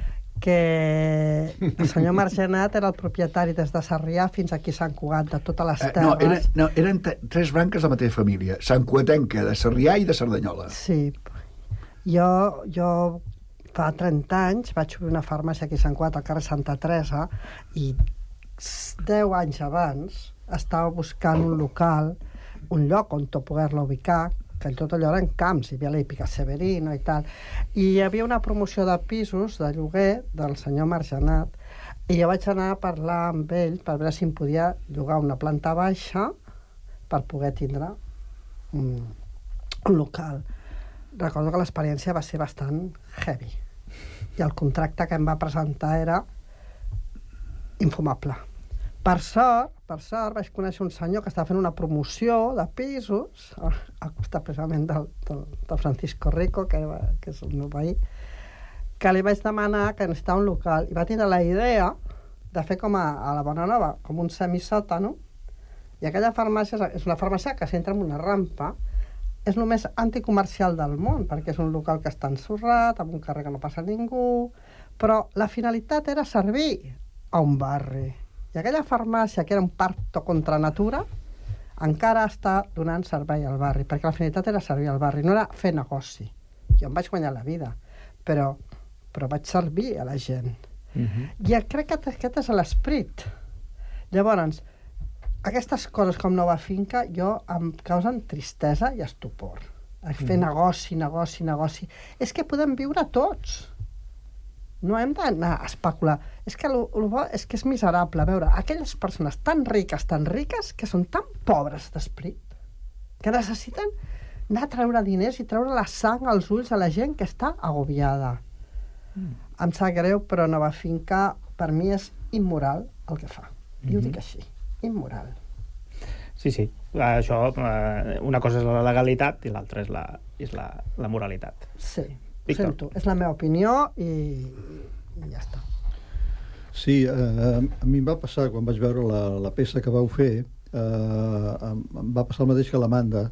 que el senyor Margenat era el propietari des de Sarrià fins aquí a Sant Cugat, de totes les terres. No, eren tres branques de la mateixa família, Sant Cugatenca, de Sarrià i de Cerdanyola. Sí. Jo fa 30 anys vaig obrir una farmàcia aquí a Sant Cugat, al carrer Santa Teresa, i 10 anys abans estava buscant un local, un lloc on poder-la ubicar, que tot allò eren camps, hi havia l'Hípica Severino i tal, i hi havia una promoció de pisos de lloguer del senyor Margenat, i jo vaig anar a parlar amb ell per veure si em podia llogar una planta baixa per poder tindre un local. Recordo que l'experiència va ser bastant heavy, i el contracte que em va presentar era infumable. Per sort, vaig conèixer un senyor que estava fent una promoció de pisos al costat precisament del Francisco Rico, que és el meu veí, que li vaig demanar que necessitava un local, i va tenir la idea de fer com a la Bonanova, com un semisòtano, i aquella farmàcia és una farmàcia que s'entra en una rampa, és el més anticomercial del món, perquè és un local que està ensorrat, amb un carrer que no passa ningú, però la finalitat era servir a un barri. I aquella farmàcia, que era un parto contra natura, encara està donant servei al barri, perquè la finalitat era servir al barri, no era fer negoci. Jo em vaig guanyar la vida, però vaig servir a la gent. I crec que aquest és l'esperit. Llavors, aquestes coses com Nova Finca, jo em causen tristesa i estupor. Fer negoci. És que podem viure tots. No hem d'anar a especular. És que és miserable veure aquelles persones tan riques, que són tan pobres d'esperit, que necessiten anar a treure diners i treure la sang als ulls a la gent que està agobiada. Em sap greu, però Nova Finca per mi és immoral el que fa. I ho dic així, immoral. Sí. Això, una cosa és la legalitat i l'altra és la moralitat. Sí. Sento, és la meva opinió i ja està. Sí, a mi em va passar, quan vaig veure la peça que vau fer, em va passar el mateix que l'Amanda.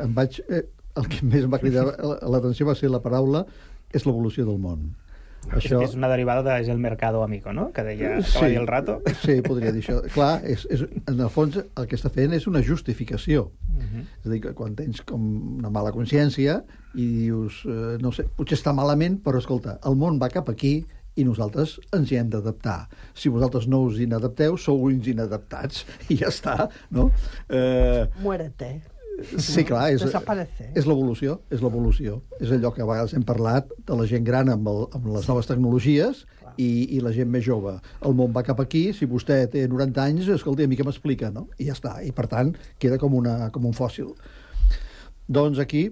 El que més em va cridar l'atenció va ser la paraula és l'evolució del món. Això... És una derivada de És el mercado amigo, no? Que deia, que va dir el rato. Sí, podria dir això. Clar, en el fons el que està fent és una justificació. És a dir, que quan tens com una mala consciència i dius, no sé, potser està malament, però escolta, el món va cap aquí i nosaltres ens hi hem d'adaptar. Si vosaltres no us hi adapteu, sou uns inadaptats i ja està, no? Muérete. Sí, clar, és l'evolució. És allò que a vegades hem parlat de la gent gran amb les noves tecnologies i la gent més jove. El món va cap aquí, si vostè té 90 anys, escolta, a mi què m'explica, no? I ja està, i per tant queda com un fòssil. Doncs aquí,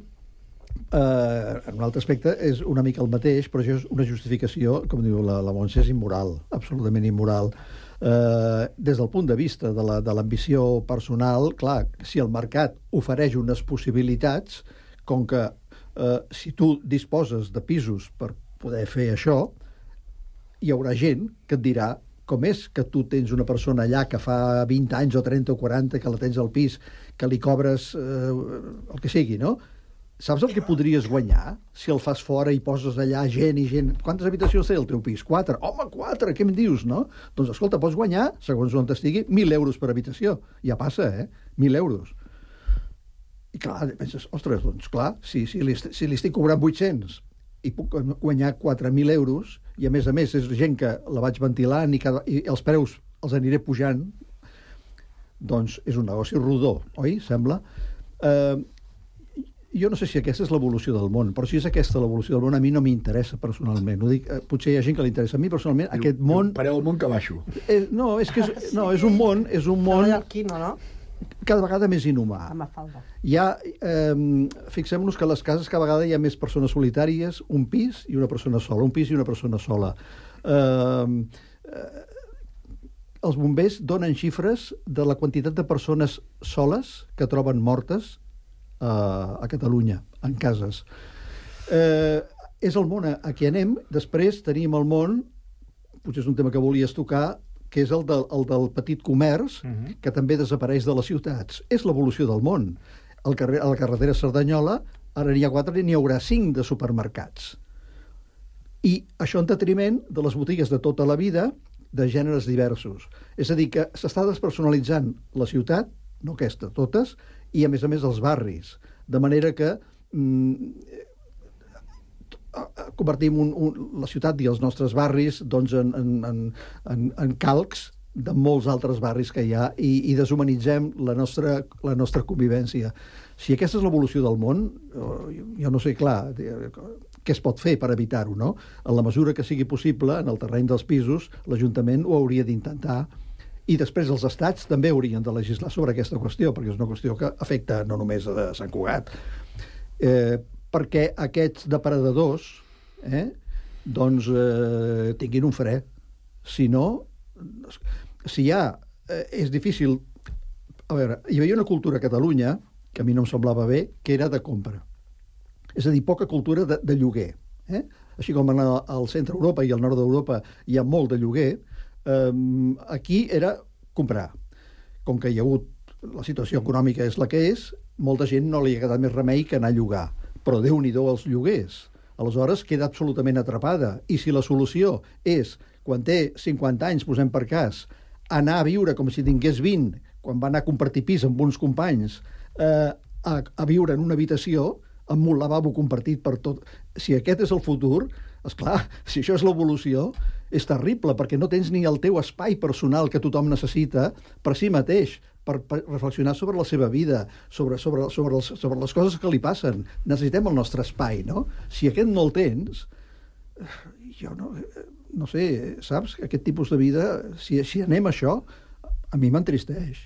en un altre aspecte, és una mica el mateix, però això és una justificació, com diu la Montse, és immoral, absolutament immoral. Des del punt de vista de l'ambició personal, clar, si el mercat ofereix unes possibilitats, com que si tu disposes de pisos per poder fer això, hi haurà gent que et dirà com és que tu tens una persona allà que fa 20 anys o 30 o 40 que la tens al pis, que li cobres el que sigui, no? saps el que podries guanyar si el fas fora i poses allà gent i gent? Quantes habitacions té el teu pis? 4. Home, 4, què em dius, no? Doncs escolta, pots guanyar, segons on estigui, 1.000 euros per habitació. Ja passa, 1.000 euros. I clar, penses, ostres, doncs clar, si li estic cobrant 800 i puc guanyar 4.000 euros, i a més és gent que la vaig ventilant i els preus els aniré pujant, doncs és un negoci rodó, oi? Sembla. Jo no sé si aquesta és l'evolució del món, però si és aquesta l'evolució del món, a mi no m'interessa personalment. Ho dic, potser hi ha gent que li interessa. A mi personalment, aquest món... Pareu el món que baixo. No, és un món cada vegada més inhumà. Fixem-nos que a les cases cada vegada hi ha més persones solitàries, un pis i una persona sola, un pis i una persona sola. Els bombers donen xifres de la quantitat de persones soles que troben mortes a Catalunya, en cases. És el món a què anem. Després tenim el món, potser és un tema que volies tocar, que és el del petit comerç, que també desapareix de les ciutats. És l'evolució del món. A la carretera Cerdanyola, ara n'hi ha 4, n'hi haurà 5 de supermercats. I això en detriment de les botigues de tota la vida, de gèneres diversos. És a dir, que s'està despersonalitzant la ciutat, no aquesta, totes, i a més els barris. De manera que convertim la ciutat i els nostres barris doncs, en calcs de molts altres barris que hi ha i deshumanitzem la nostra convivència. Si aquesta és l'evolució del món, jo no sé, clar, què es pot fer per evitar-ho, no? En la mesura que sigui possible, en el terreny dels pisos, l'Ajuntament ho hauria d'intentar. I després els estats també haurien de legislar sobre aquesta qüestió, perquè és una qüestió que afecta no només a Sant Cugat. Perquè aquests depredadors doncs tinguin un fre. Si no, si és difícil... A veure, hi havia una cultura a Catalunya, que a mi no em semblava bé, que era de compra. És a dir, poca cultura de lloguer. Així com al centre d'Europa i al nord d'Europa hi ha molt de lloguer, aquí era comprar. Com que hi ha hagut la situació econòmica és la que és, molta gent no li ha quedat més remei que anar a llogar. Però Déu-n'hi-do els lloguers. Aleshores queda absolutament atrapada. I si la solució és, quan té 50 anys, posem per cas, anar a viure com si tingués 20, quan va anar a compartir pis amb uns companys, a viure en una habitació, amb un lavabo compartit per tot... Si aquest és el futur, esclar, si això és l'evolució, és terrible, perquè no tens ni el teu espai personal que tothom necessita per si mateix, per reflexionar sobre la seva vida, sobre les coses que li passen. Necessitem el nostre espai, no? Si aquest no el tens, jo no sé, saps? Aquest tipus de vida, si anem a això, a mi m'entristeix.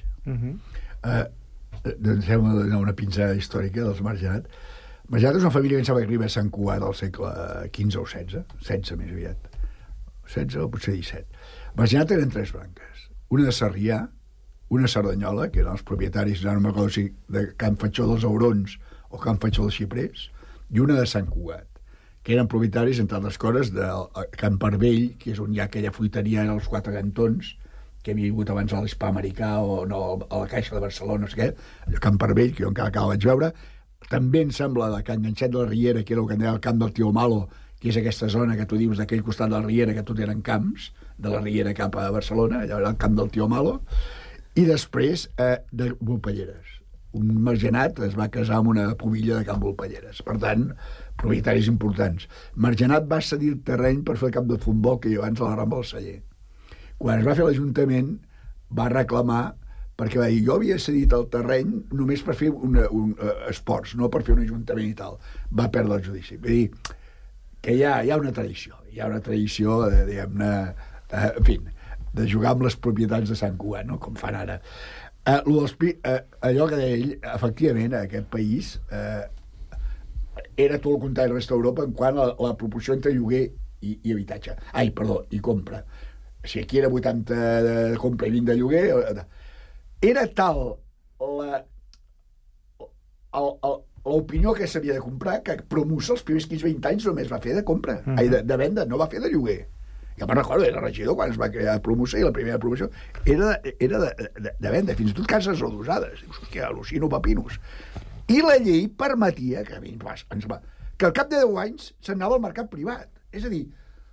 Doncs fem una pinzada històrica dels Margenat. Margenat és una família que pensava que arriba a Sant Cugat al segle XV o XVI, XVI més aviat, XVI o potser XVII. Margenat eren 3 branques. Una de Sarrià, una Cerdanyola, que eren els propietaris, no m'acordo si de Can Fatxó dels Aurons o Can Fatxó dels Xiprers, i una de Sant Cugat, que eren propietaris, entre altres coses, de Can Parvell, que és on hi ha aquella fruiteria als 4 cantons, que havia hagut abans a l'Hispà Americà o no, a la Caixa de Barcelona, no sé què, Can Parvell, que jo encara que la vaig veure. També em sembla de Can Ganxet de la Riera, que era el que en deia el camp del Tio Malo, que és aquesta zona que tu dius d'aquell costat de la Riera, que tot eren camps, de la Riera cap a Barcelona, allò era el camp del Tio Malo, i després de Volpelleres. Un Margenat es va casar amb una pubilla de Can Volpelleres. Per tant, propietaris importants. Margenat va cedir el terreny per fer el camp de futbol que hi abans a la Rambla del Celler. Quan es va fer l'Ajuntament, va reclamar, perquè va dir, jo havia cedit el terreny només per fer esports, no per fer un ajuntament i tal. Va perdre el judici. Vull dir, que hi ha una tradició, diguem-ne, en fi, de jugar amb les propietats de Sant Cugat, no? Com fan ara. Allò que deia ell, efectivament, aquest país era tot el contrari de la resta d'Europa en quant a la proporció entre lloguer i habitatge. I compra. Si aquí era 80 de compra i 20 de lloguer, era tal l'opinió que s'havia de comprar que Promusa els primers 15-20 anys només va fer de compra, de venda, no va fer de lloguer. Jo me'n recordo, era regidor quan es va crear Promusa i la primera promoció era de venda, fins i tot cases rodosades. Dius, hòstia, al·lucino papinos. I la llei permetia que al cap de 10 anys s'anava al mercat privat. És a dir,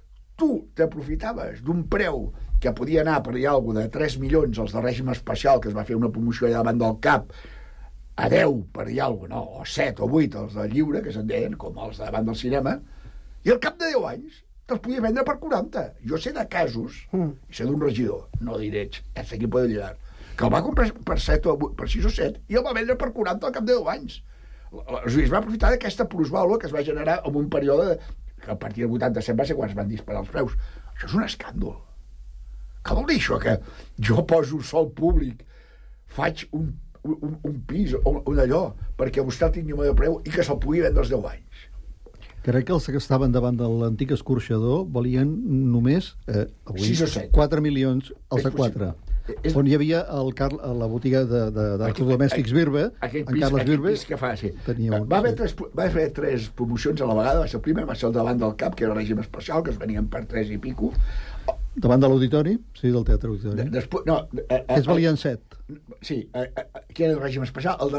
tu t'aprofitaves d'un preu que podia anar per dir alguna de 3 milions als de règim especial, que es va fer una promoció allà davant del CAP, a 10 per dir alguna, no? O 7 o 8 els de lliure, que se'n deien, com els de davant del cinema, i al cap de 10 anys te'ls podia vendre per 40. Jo sé de casos, i sé d'un regidor, no diré, este aquí puede llegar, que el va comprar per 7 o 8, per 6 o 7, i el va vendre per 40 al cap de 10 anys. Es va aprofitar d'aquesta plusvàlua que es va generar en un període que a partir del 87 va ser quan es van disparar els preus. Això és un escàndol. Què vol dir això? Que jo poso sol públic, faig un pis o un allò perquè vostè el tingui de preu i que se'l pugui vendre als 10 anys. Crec que els que estaven davant de l'antic escorxador valien només 6 o 7. 4 milions els de 4. On hi havia la botiga d'electrodomèstics Birbe, en Carles Birbe, va haver 3 promocions a la vegada. Va ser el primer, va ser el davant del CAP, que era règim especial, que es venien per 3 i pico. Davant de l'auditori? Sí, del Teatre Auditori. Es valien 7. Sí, que era el règim especial. El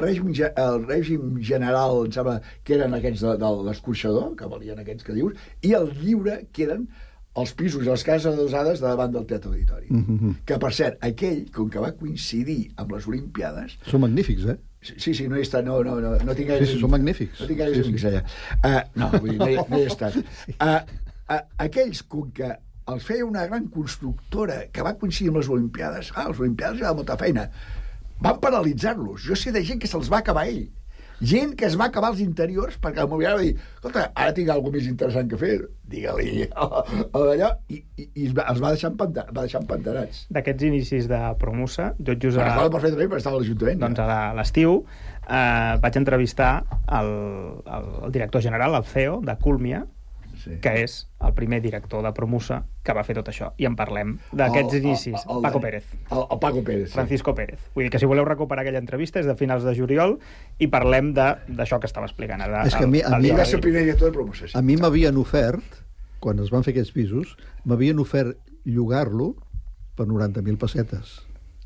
règim general, em sembla, que eren aquests de l'escorxador, que valien aquests que dius, i el lliure, que eren els pisos i les cases adosades de davant del Teatre Auditori. Que, per cert, aquell, com que va coincidir amb les Olimpiades... Són magnífics, eh? Sí, no hi està, no tinc gaire... Sí, són magnífics. No tinc gaire amics allà. No, vull dir, no hi he estat. Aquells, com que els feia una gran constructora que va coincidir amb les Olimpiades, les Olimpiades hi ha molta feina, van paralitzar-los. Jo sé de gent que se'ls va acabar ell. Gent que es va acabar els interiors perquè el mobiliari va dir, escolta, ara tinc alguna més interessant que fer, digue-li d'allò, i els va deixar empantanats. D'aquests inicis de Promusa, tot just recordo perfectament perquè estava a l'Ajuntament. Doncs a l'estiu vaig entrevistar el director general, el CEO de Cúlmia, que és el primer director de Promusa que va fer tot això. I en parlem d'aquests inicis. Paco Pérez. El Paco Pérez. Francisco Pérez. Vull dir que si voleu recuperar aquella entrevista és de finals de juliol i parlem d'això que estava explicant ara. És que a mi va ser el primer director de Promusa. A mi m'havien ofert, quan es van fer aquests pisos, m'havien ofert llogar-lo per 90.000 pessetes.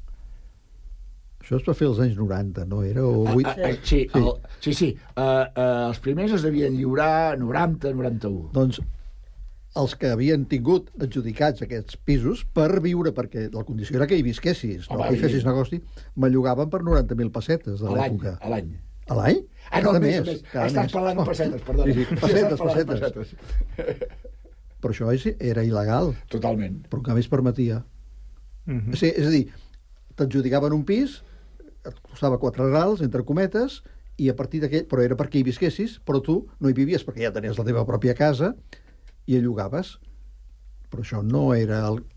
Això es va fer als anys 90, no? Era 8... Sí. Els primers es devien lliurar 90-91. Doncs els que havien tingut adjudicats aquests pisos per viure, perquè la condició era que hi visquessis, no que hi fessis negoci, m'allogaven per 90.000 pessetes de l'època. A l'any. A l'any? Ah, no, més. Estàs parlant de pessetes, perdona. Pessetes. Però això era il·legal. Totalment. Però que a més permetia. És a dir, t'adjudicaven un pis, et costava 4 rals, entre cometes, i a partir d'aquell... Però era perquè hi visquessis, però tu no hi vivies perquè ja tenies la teva pròpia casa i el llogaves. Però això no era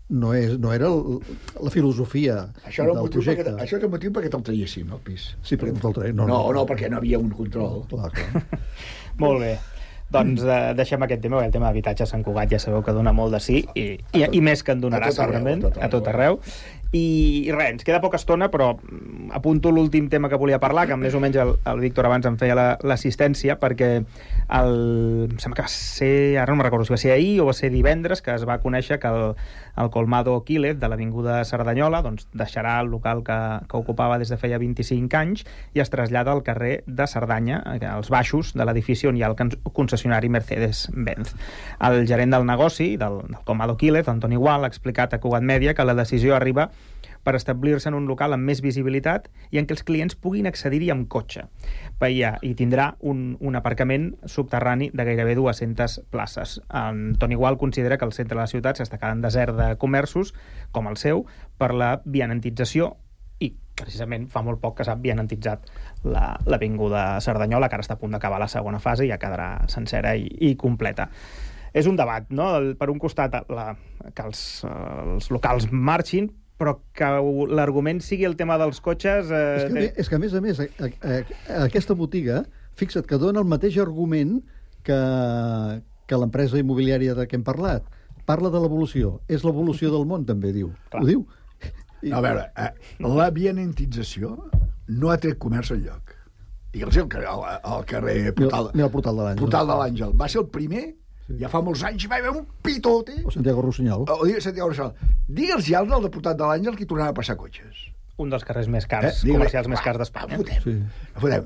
la filosofia del projecte. Això era el motiu perquè te'l traiessin, el pis. Sí, perquè te'l traien. No, perquè no havia un control. Clar. Molt bé. Doncs deixem aquest tema, perquè el tema d'habitatge a Sant Cugat ja sabeu que dona molt de sí, i més que en donarà segurament a tot arreu. I res, ens queda poca estona, però apunto l'últim tema que volia parlar, que més o menys el Víctor abans em feia l'assistència, perquè em sembla que va ser, ara no me'n recordo si va ser ahir o va ser divendres, que es va conèixer que el Colmado Quílez de l'Avinguda Cerdanyola doncs, deixarà el local que ocupava des de feia 25 anys i es trasllada al carrer de Cerdanya, als baixos de l'edifici on hi ha el concessionari Mercedes-Benz. El gerent del negoci, del Colmado Quílez, Antoni Gual, ha explicat a Cugat Mèdia que la decisió arriba per establir-se en un local amb més visibilitat i en què els clients puguin accedir-hi amb cotxe. I tindrà un aparcament subterrani de gairebé 200 places. Antoni Gual considera que el centre de la ciutat s'està quedant desert de comerços, com el seu, per la vianantització i precisament fa molt poc que s'ha vianantitzat l'Avinguda Cerdanyola, que ara està a punt d'acabar la segona fase i ja quedarà sencera i completa. És un debat, no? Per un costat que els locals marxin, però que l'argument sigui el tema dels cotxes... És que, a més, aquesta botiga, fixa't que dona el mateix argument que l'empresa immobiliària de què hem parlat. Parla de l'evolució. És l'evolució del món, també, diu. Clar. Ho diu. A veure, la vianantització no ha tret comerç enlloc. Digue'ls el carrer Portal de l'Àngel. Portal de l'Àngel. Va ser el primer, ja fa molts anys, hi va haver un pitote. O Santiago Rossinyol. Digue'ls ja el del Portal de l'Àngel que hi tornava a passar cotxes. Un dels carrers més cars, comercials més cars d'Espanya. No fotem.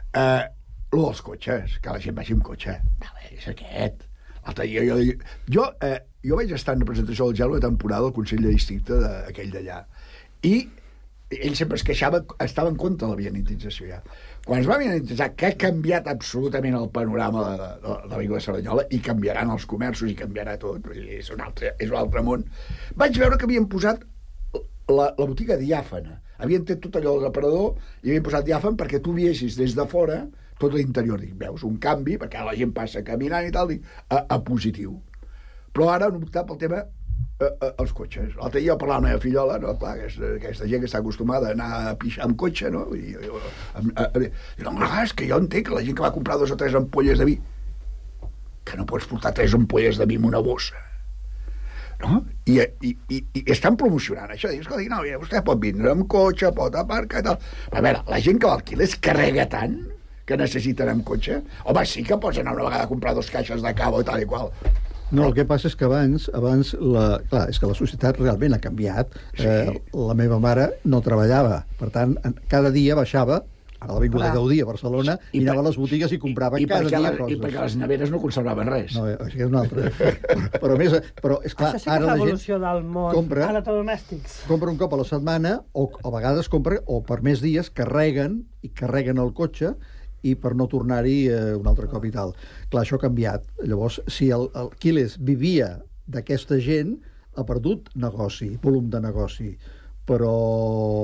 Lo dels cotxes, que la gent vagi amb cotxe. És aquest. L'altre dia jo vaig estar en representació del GEL una temporada al Consell de Districte aquell d'allà. I ell sempre es queixava, estava en contra de la vianització ja. Quan es va vianitzar, que ha canviat absolutament el panorama de l'avinguda Cerdanyola, i canviaran els comerços i canviarà tot, és un altre món, vaig veure que havien posat la botiga diàfana. Havien tret tot allò de l'aparador i havien posat diàfan perquè tu viessis des de fora tot l'interior. Dic, veus, un canvi, perquè la gent passa caminant i tal, dic, a positiu. Però ara han optat pel tema els cotxes. L'altre dia parlava amb la meva fillola, no? Clar, aquesta gent que està acostumada a anar a pixar amb cotxe, no? I no, és que jo entenc que la gent que va comprar 2 o 3 ampolles de vi, que no pots portar 3 ampolles de vi en una bossa, no? I estan promocionant això. Dius, no, vostè pot vindre amb cotxe, pot aparcar i tal. A veure, la gent que l'alquila es carrega tant que necessiten amb cotxe. Home, sí que pots anar una vegada a comprar 2 caixes de cava i tal i qual. No, el que passa és que abans clar, és que la societat realment ha canviat. Sí. La meva mare no treballava, per tant, cada dia baixava a l'Avinguda Gaudí a Barcelona i anava a les botigues i comprava cada dia coses. I perquè les neveres no conservaven res. No, això és un altre. Però és clar, això sí que és l'evolució del món electrodomèstics. Compra un cop a la setmana o a vegades compra, o per més dies, carreguen el cotxe i per no tornar-hi un altre cop i tal. Clar, això ha canviat. Llavors, si el Quiles vivia d'aquesta gent, ha perdut negoci, volum de negoci. Però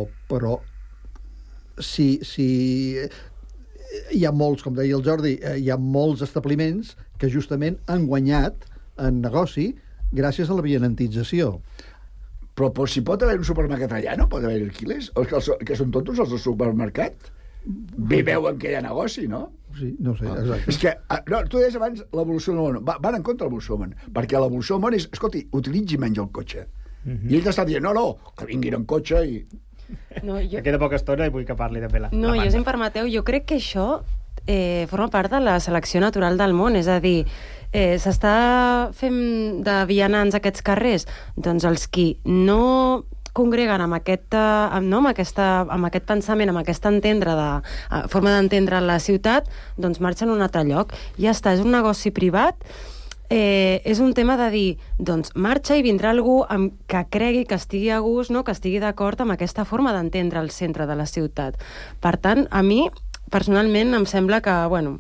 si hi ha molts, com deia el Jordi, hi ha molts establiments que justament han guanyat en negoci gràcies a la vianantització. Però si pot haver un supermercat allà, no pot haver el Quiles? O que són tontos els del supermercat? Bé veuen que hi ha negoci, no? Sí, no sé, exacte. És que, no, tu deies abans l'evolució del món. Van en contra de l'evolució del món, perquè l'evolució del món és, escolti, utilitzi menys el cotxe. I ell t'està dient, no, que vinguin en cotxe i... No, que queda poca estona i vull que parli també la No, jo, si em permeteu, jo crec que això forma part de la selecció natural del món, és a dir, s'està fent de vianants aquests carrers, doncs els qui no congreguen amb aquest pensament, amb aquesta forma d'entendre la ciutat, doncs marxen a un altre lloc. Ja està, és un negoci privat, és un tema de dir, doncs marxa i vindrà algú que cregui, que estigui a gust, no? Que estigui d'acord amb aquesta forma d'entendre el centre de la ciutat. Per tant, a mi, personalment, em sembla que, bueno,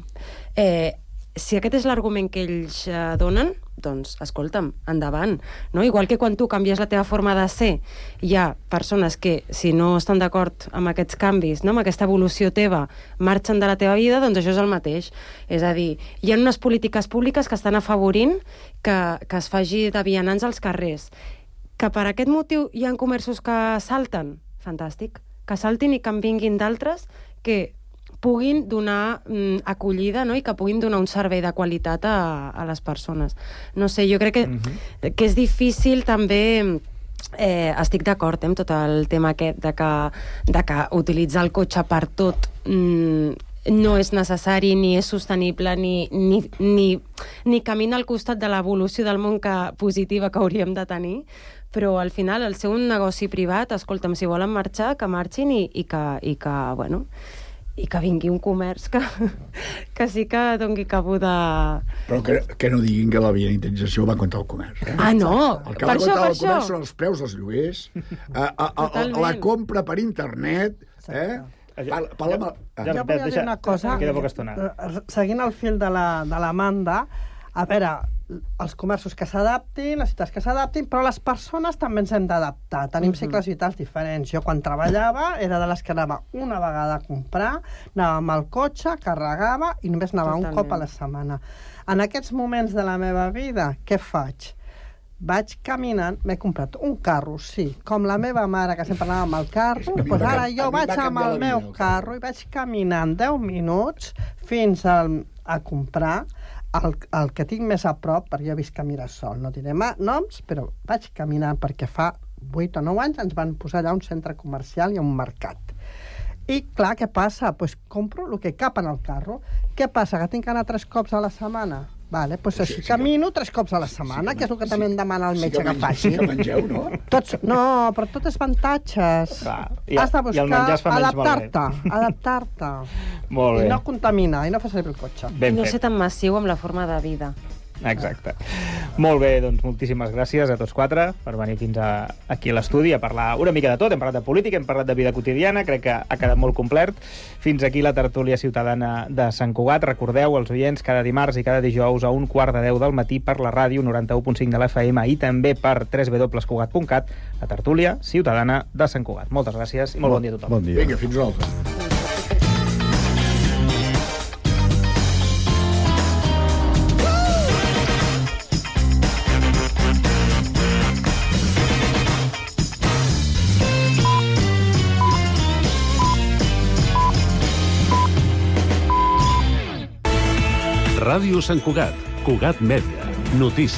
si aquest és l'argument que ells donen, doncs, escolta'm, endavant, no? Igual que quan tu canvies la teva forma de ser, hi ha persones que, si no estan d'acord amb aquests canvis, no? Amb aquesta evolució teva, marxen de la teva vida, doncs això és el mateix. És a dir, hi ha unes polítiques públiques que estan afavorint que es faci de vianants als carrers. Que per aquest motiu hi ha comerços que salten? Fantàstic. Que saltin i que en vinguin d'altres que puguin donar acollida, no? I que puguin donar un servei de qualitat a les persones. No sé, jo crec que és difícil també... estic d'acord amb tot el tema aquest de que utilitzar el cotxe per tot no és necessari, ni és sostenible, ni camina al costat de l'evolució del món positiva que hauríem de tenir, però al final el seu negoci privat, escolta'm, si volen marxar, que marxin i que bueno... i que vingui un comerç que sí que doni cabuda... Però que no diguin que la vianització va contra el comerç. Ah, no! El que va contra el comerç són els preus dels lloguers, la compra per internet... Jo volia dir una cosa, seguint el fil de l'Amanda, a veure, els comerços que s'adaptin, les ciutats que s'adaptin, però les persones també ens hem d'adaptar. Tenim cicles vitals diferents. Jo, quan treballava, era de les que anava una vegada a comprar, anava amb el cotxe, carregava i només anava un cop a la setmana. En aquests moments de la meva vida, què faig? Vaig caminant, m'he comprat un carro, sí, com la meva mare, que sempre anava amb el carro, doncs ara jo vaig amb el meu carro i vaig caminant 10 minuts fins a comprar el que tinc més a prop, perquè jo visc a Mirasol, no diré noms, però vaig caminar perquè fa 8 o 9 anys ens van posar allà un centre comercial i un mercat. I clar, què passa? Doncs compro el que cap en el carro. Què passa? Que tinc que anar 3 cops a la setmana? Vale, doncs així camino 3 cops a la setmana, que és el que també em demana el metge que faci. Sí que mengeu, no? No, però tot és avantatges. Has de buscar adaptar-te. Molt bé. I no contaminar, i no fer servir el cotxe. I no ser tan massiu amb la forma de vida. Exacte. Molt bé, doncs moltíssimes gràcies a tots 4 per venir fins aquí a l'estudi a parlar una mica de tot. Hem parlat de política, hem parlat de vida quotidiana, crec que ha quedat molt complet. Fins aquí la tertúlia ciutadana de Sant Cugat. Recordeu, els oients, cada dimarts i cada dijous a 1:15 del matí per la ràdio 91.5 de l'FM i també per www.cugat.cat, la tertúlia ciutadana de Sant Cugat. Moltes gràcies i molt bon dia a tothom. Bon dia. Vinga, fins una altra. Ràdio Sant Cugat, Cugat Mèdia, notícies.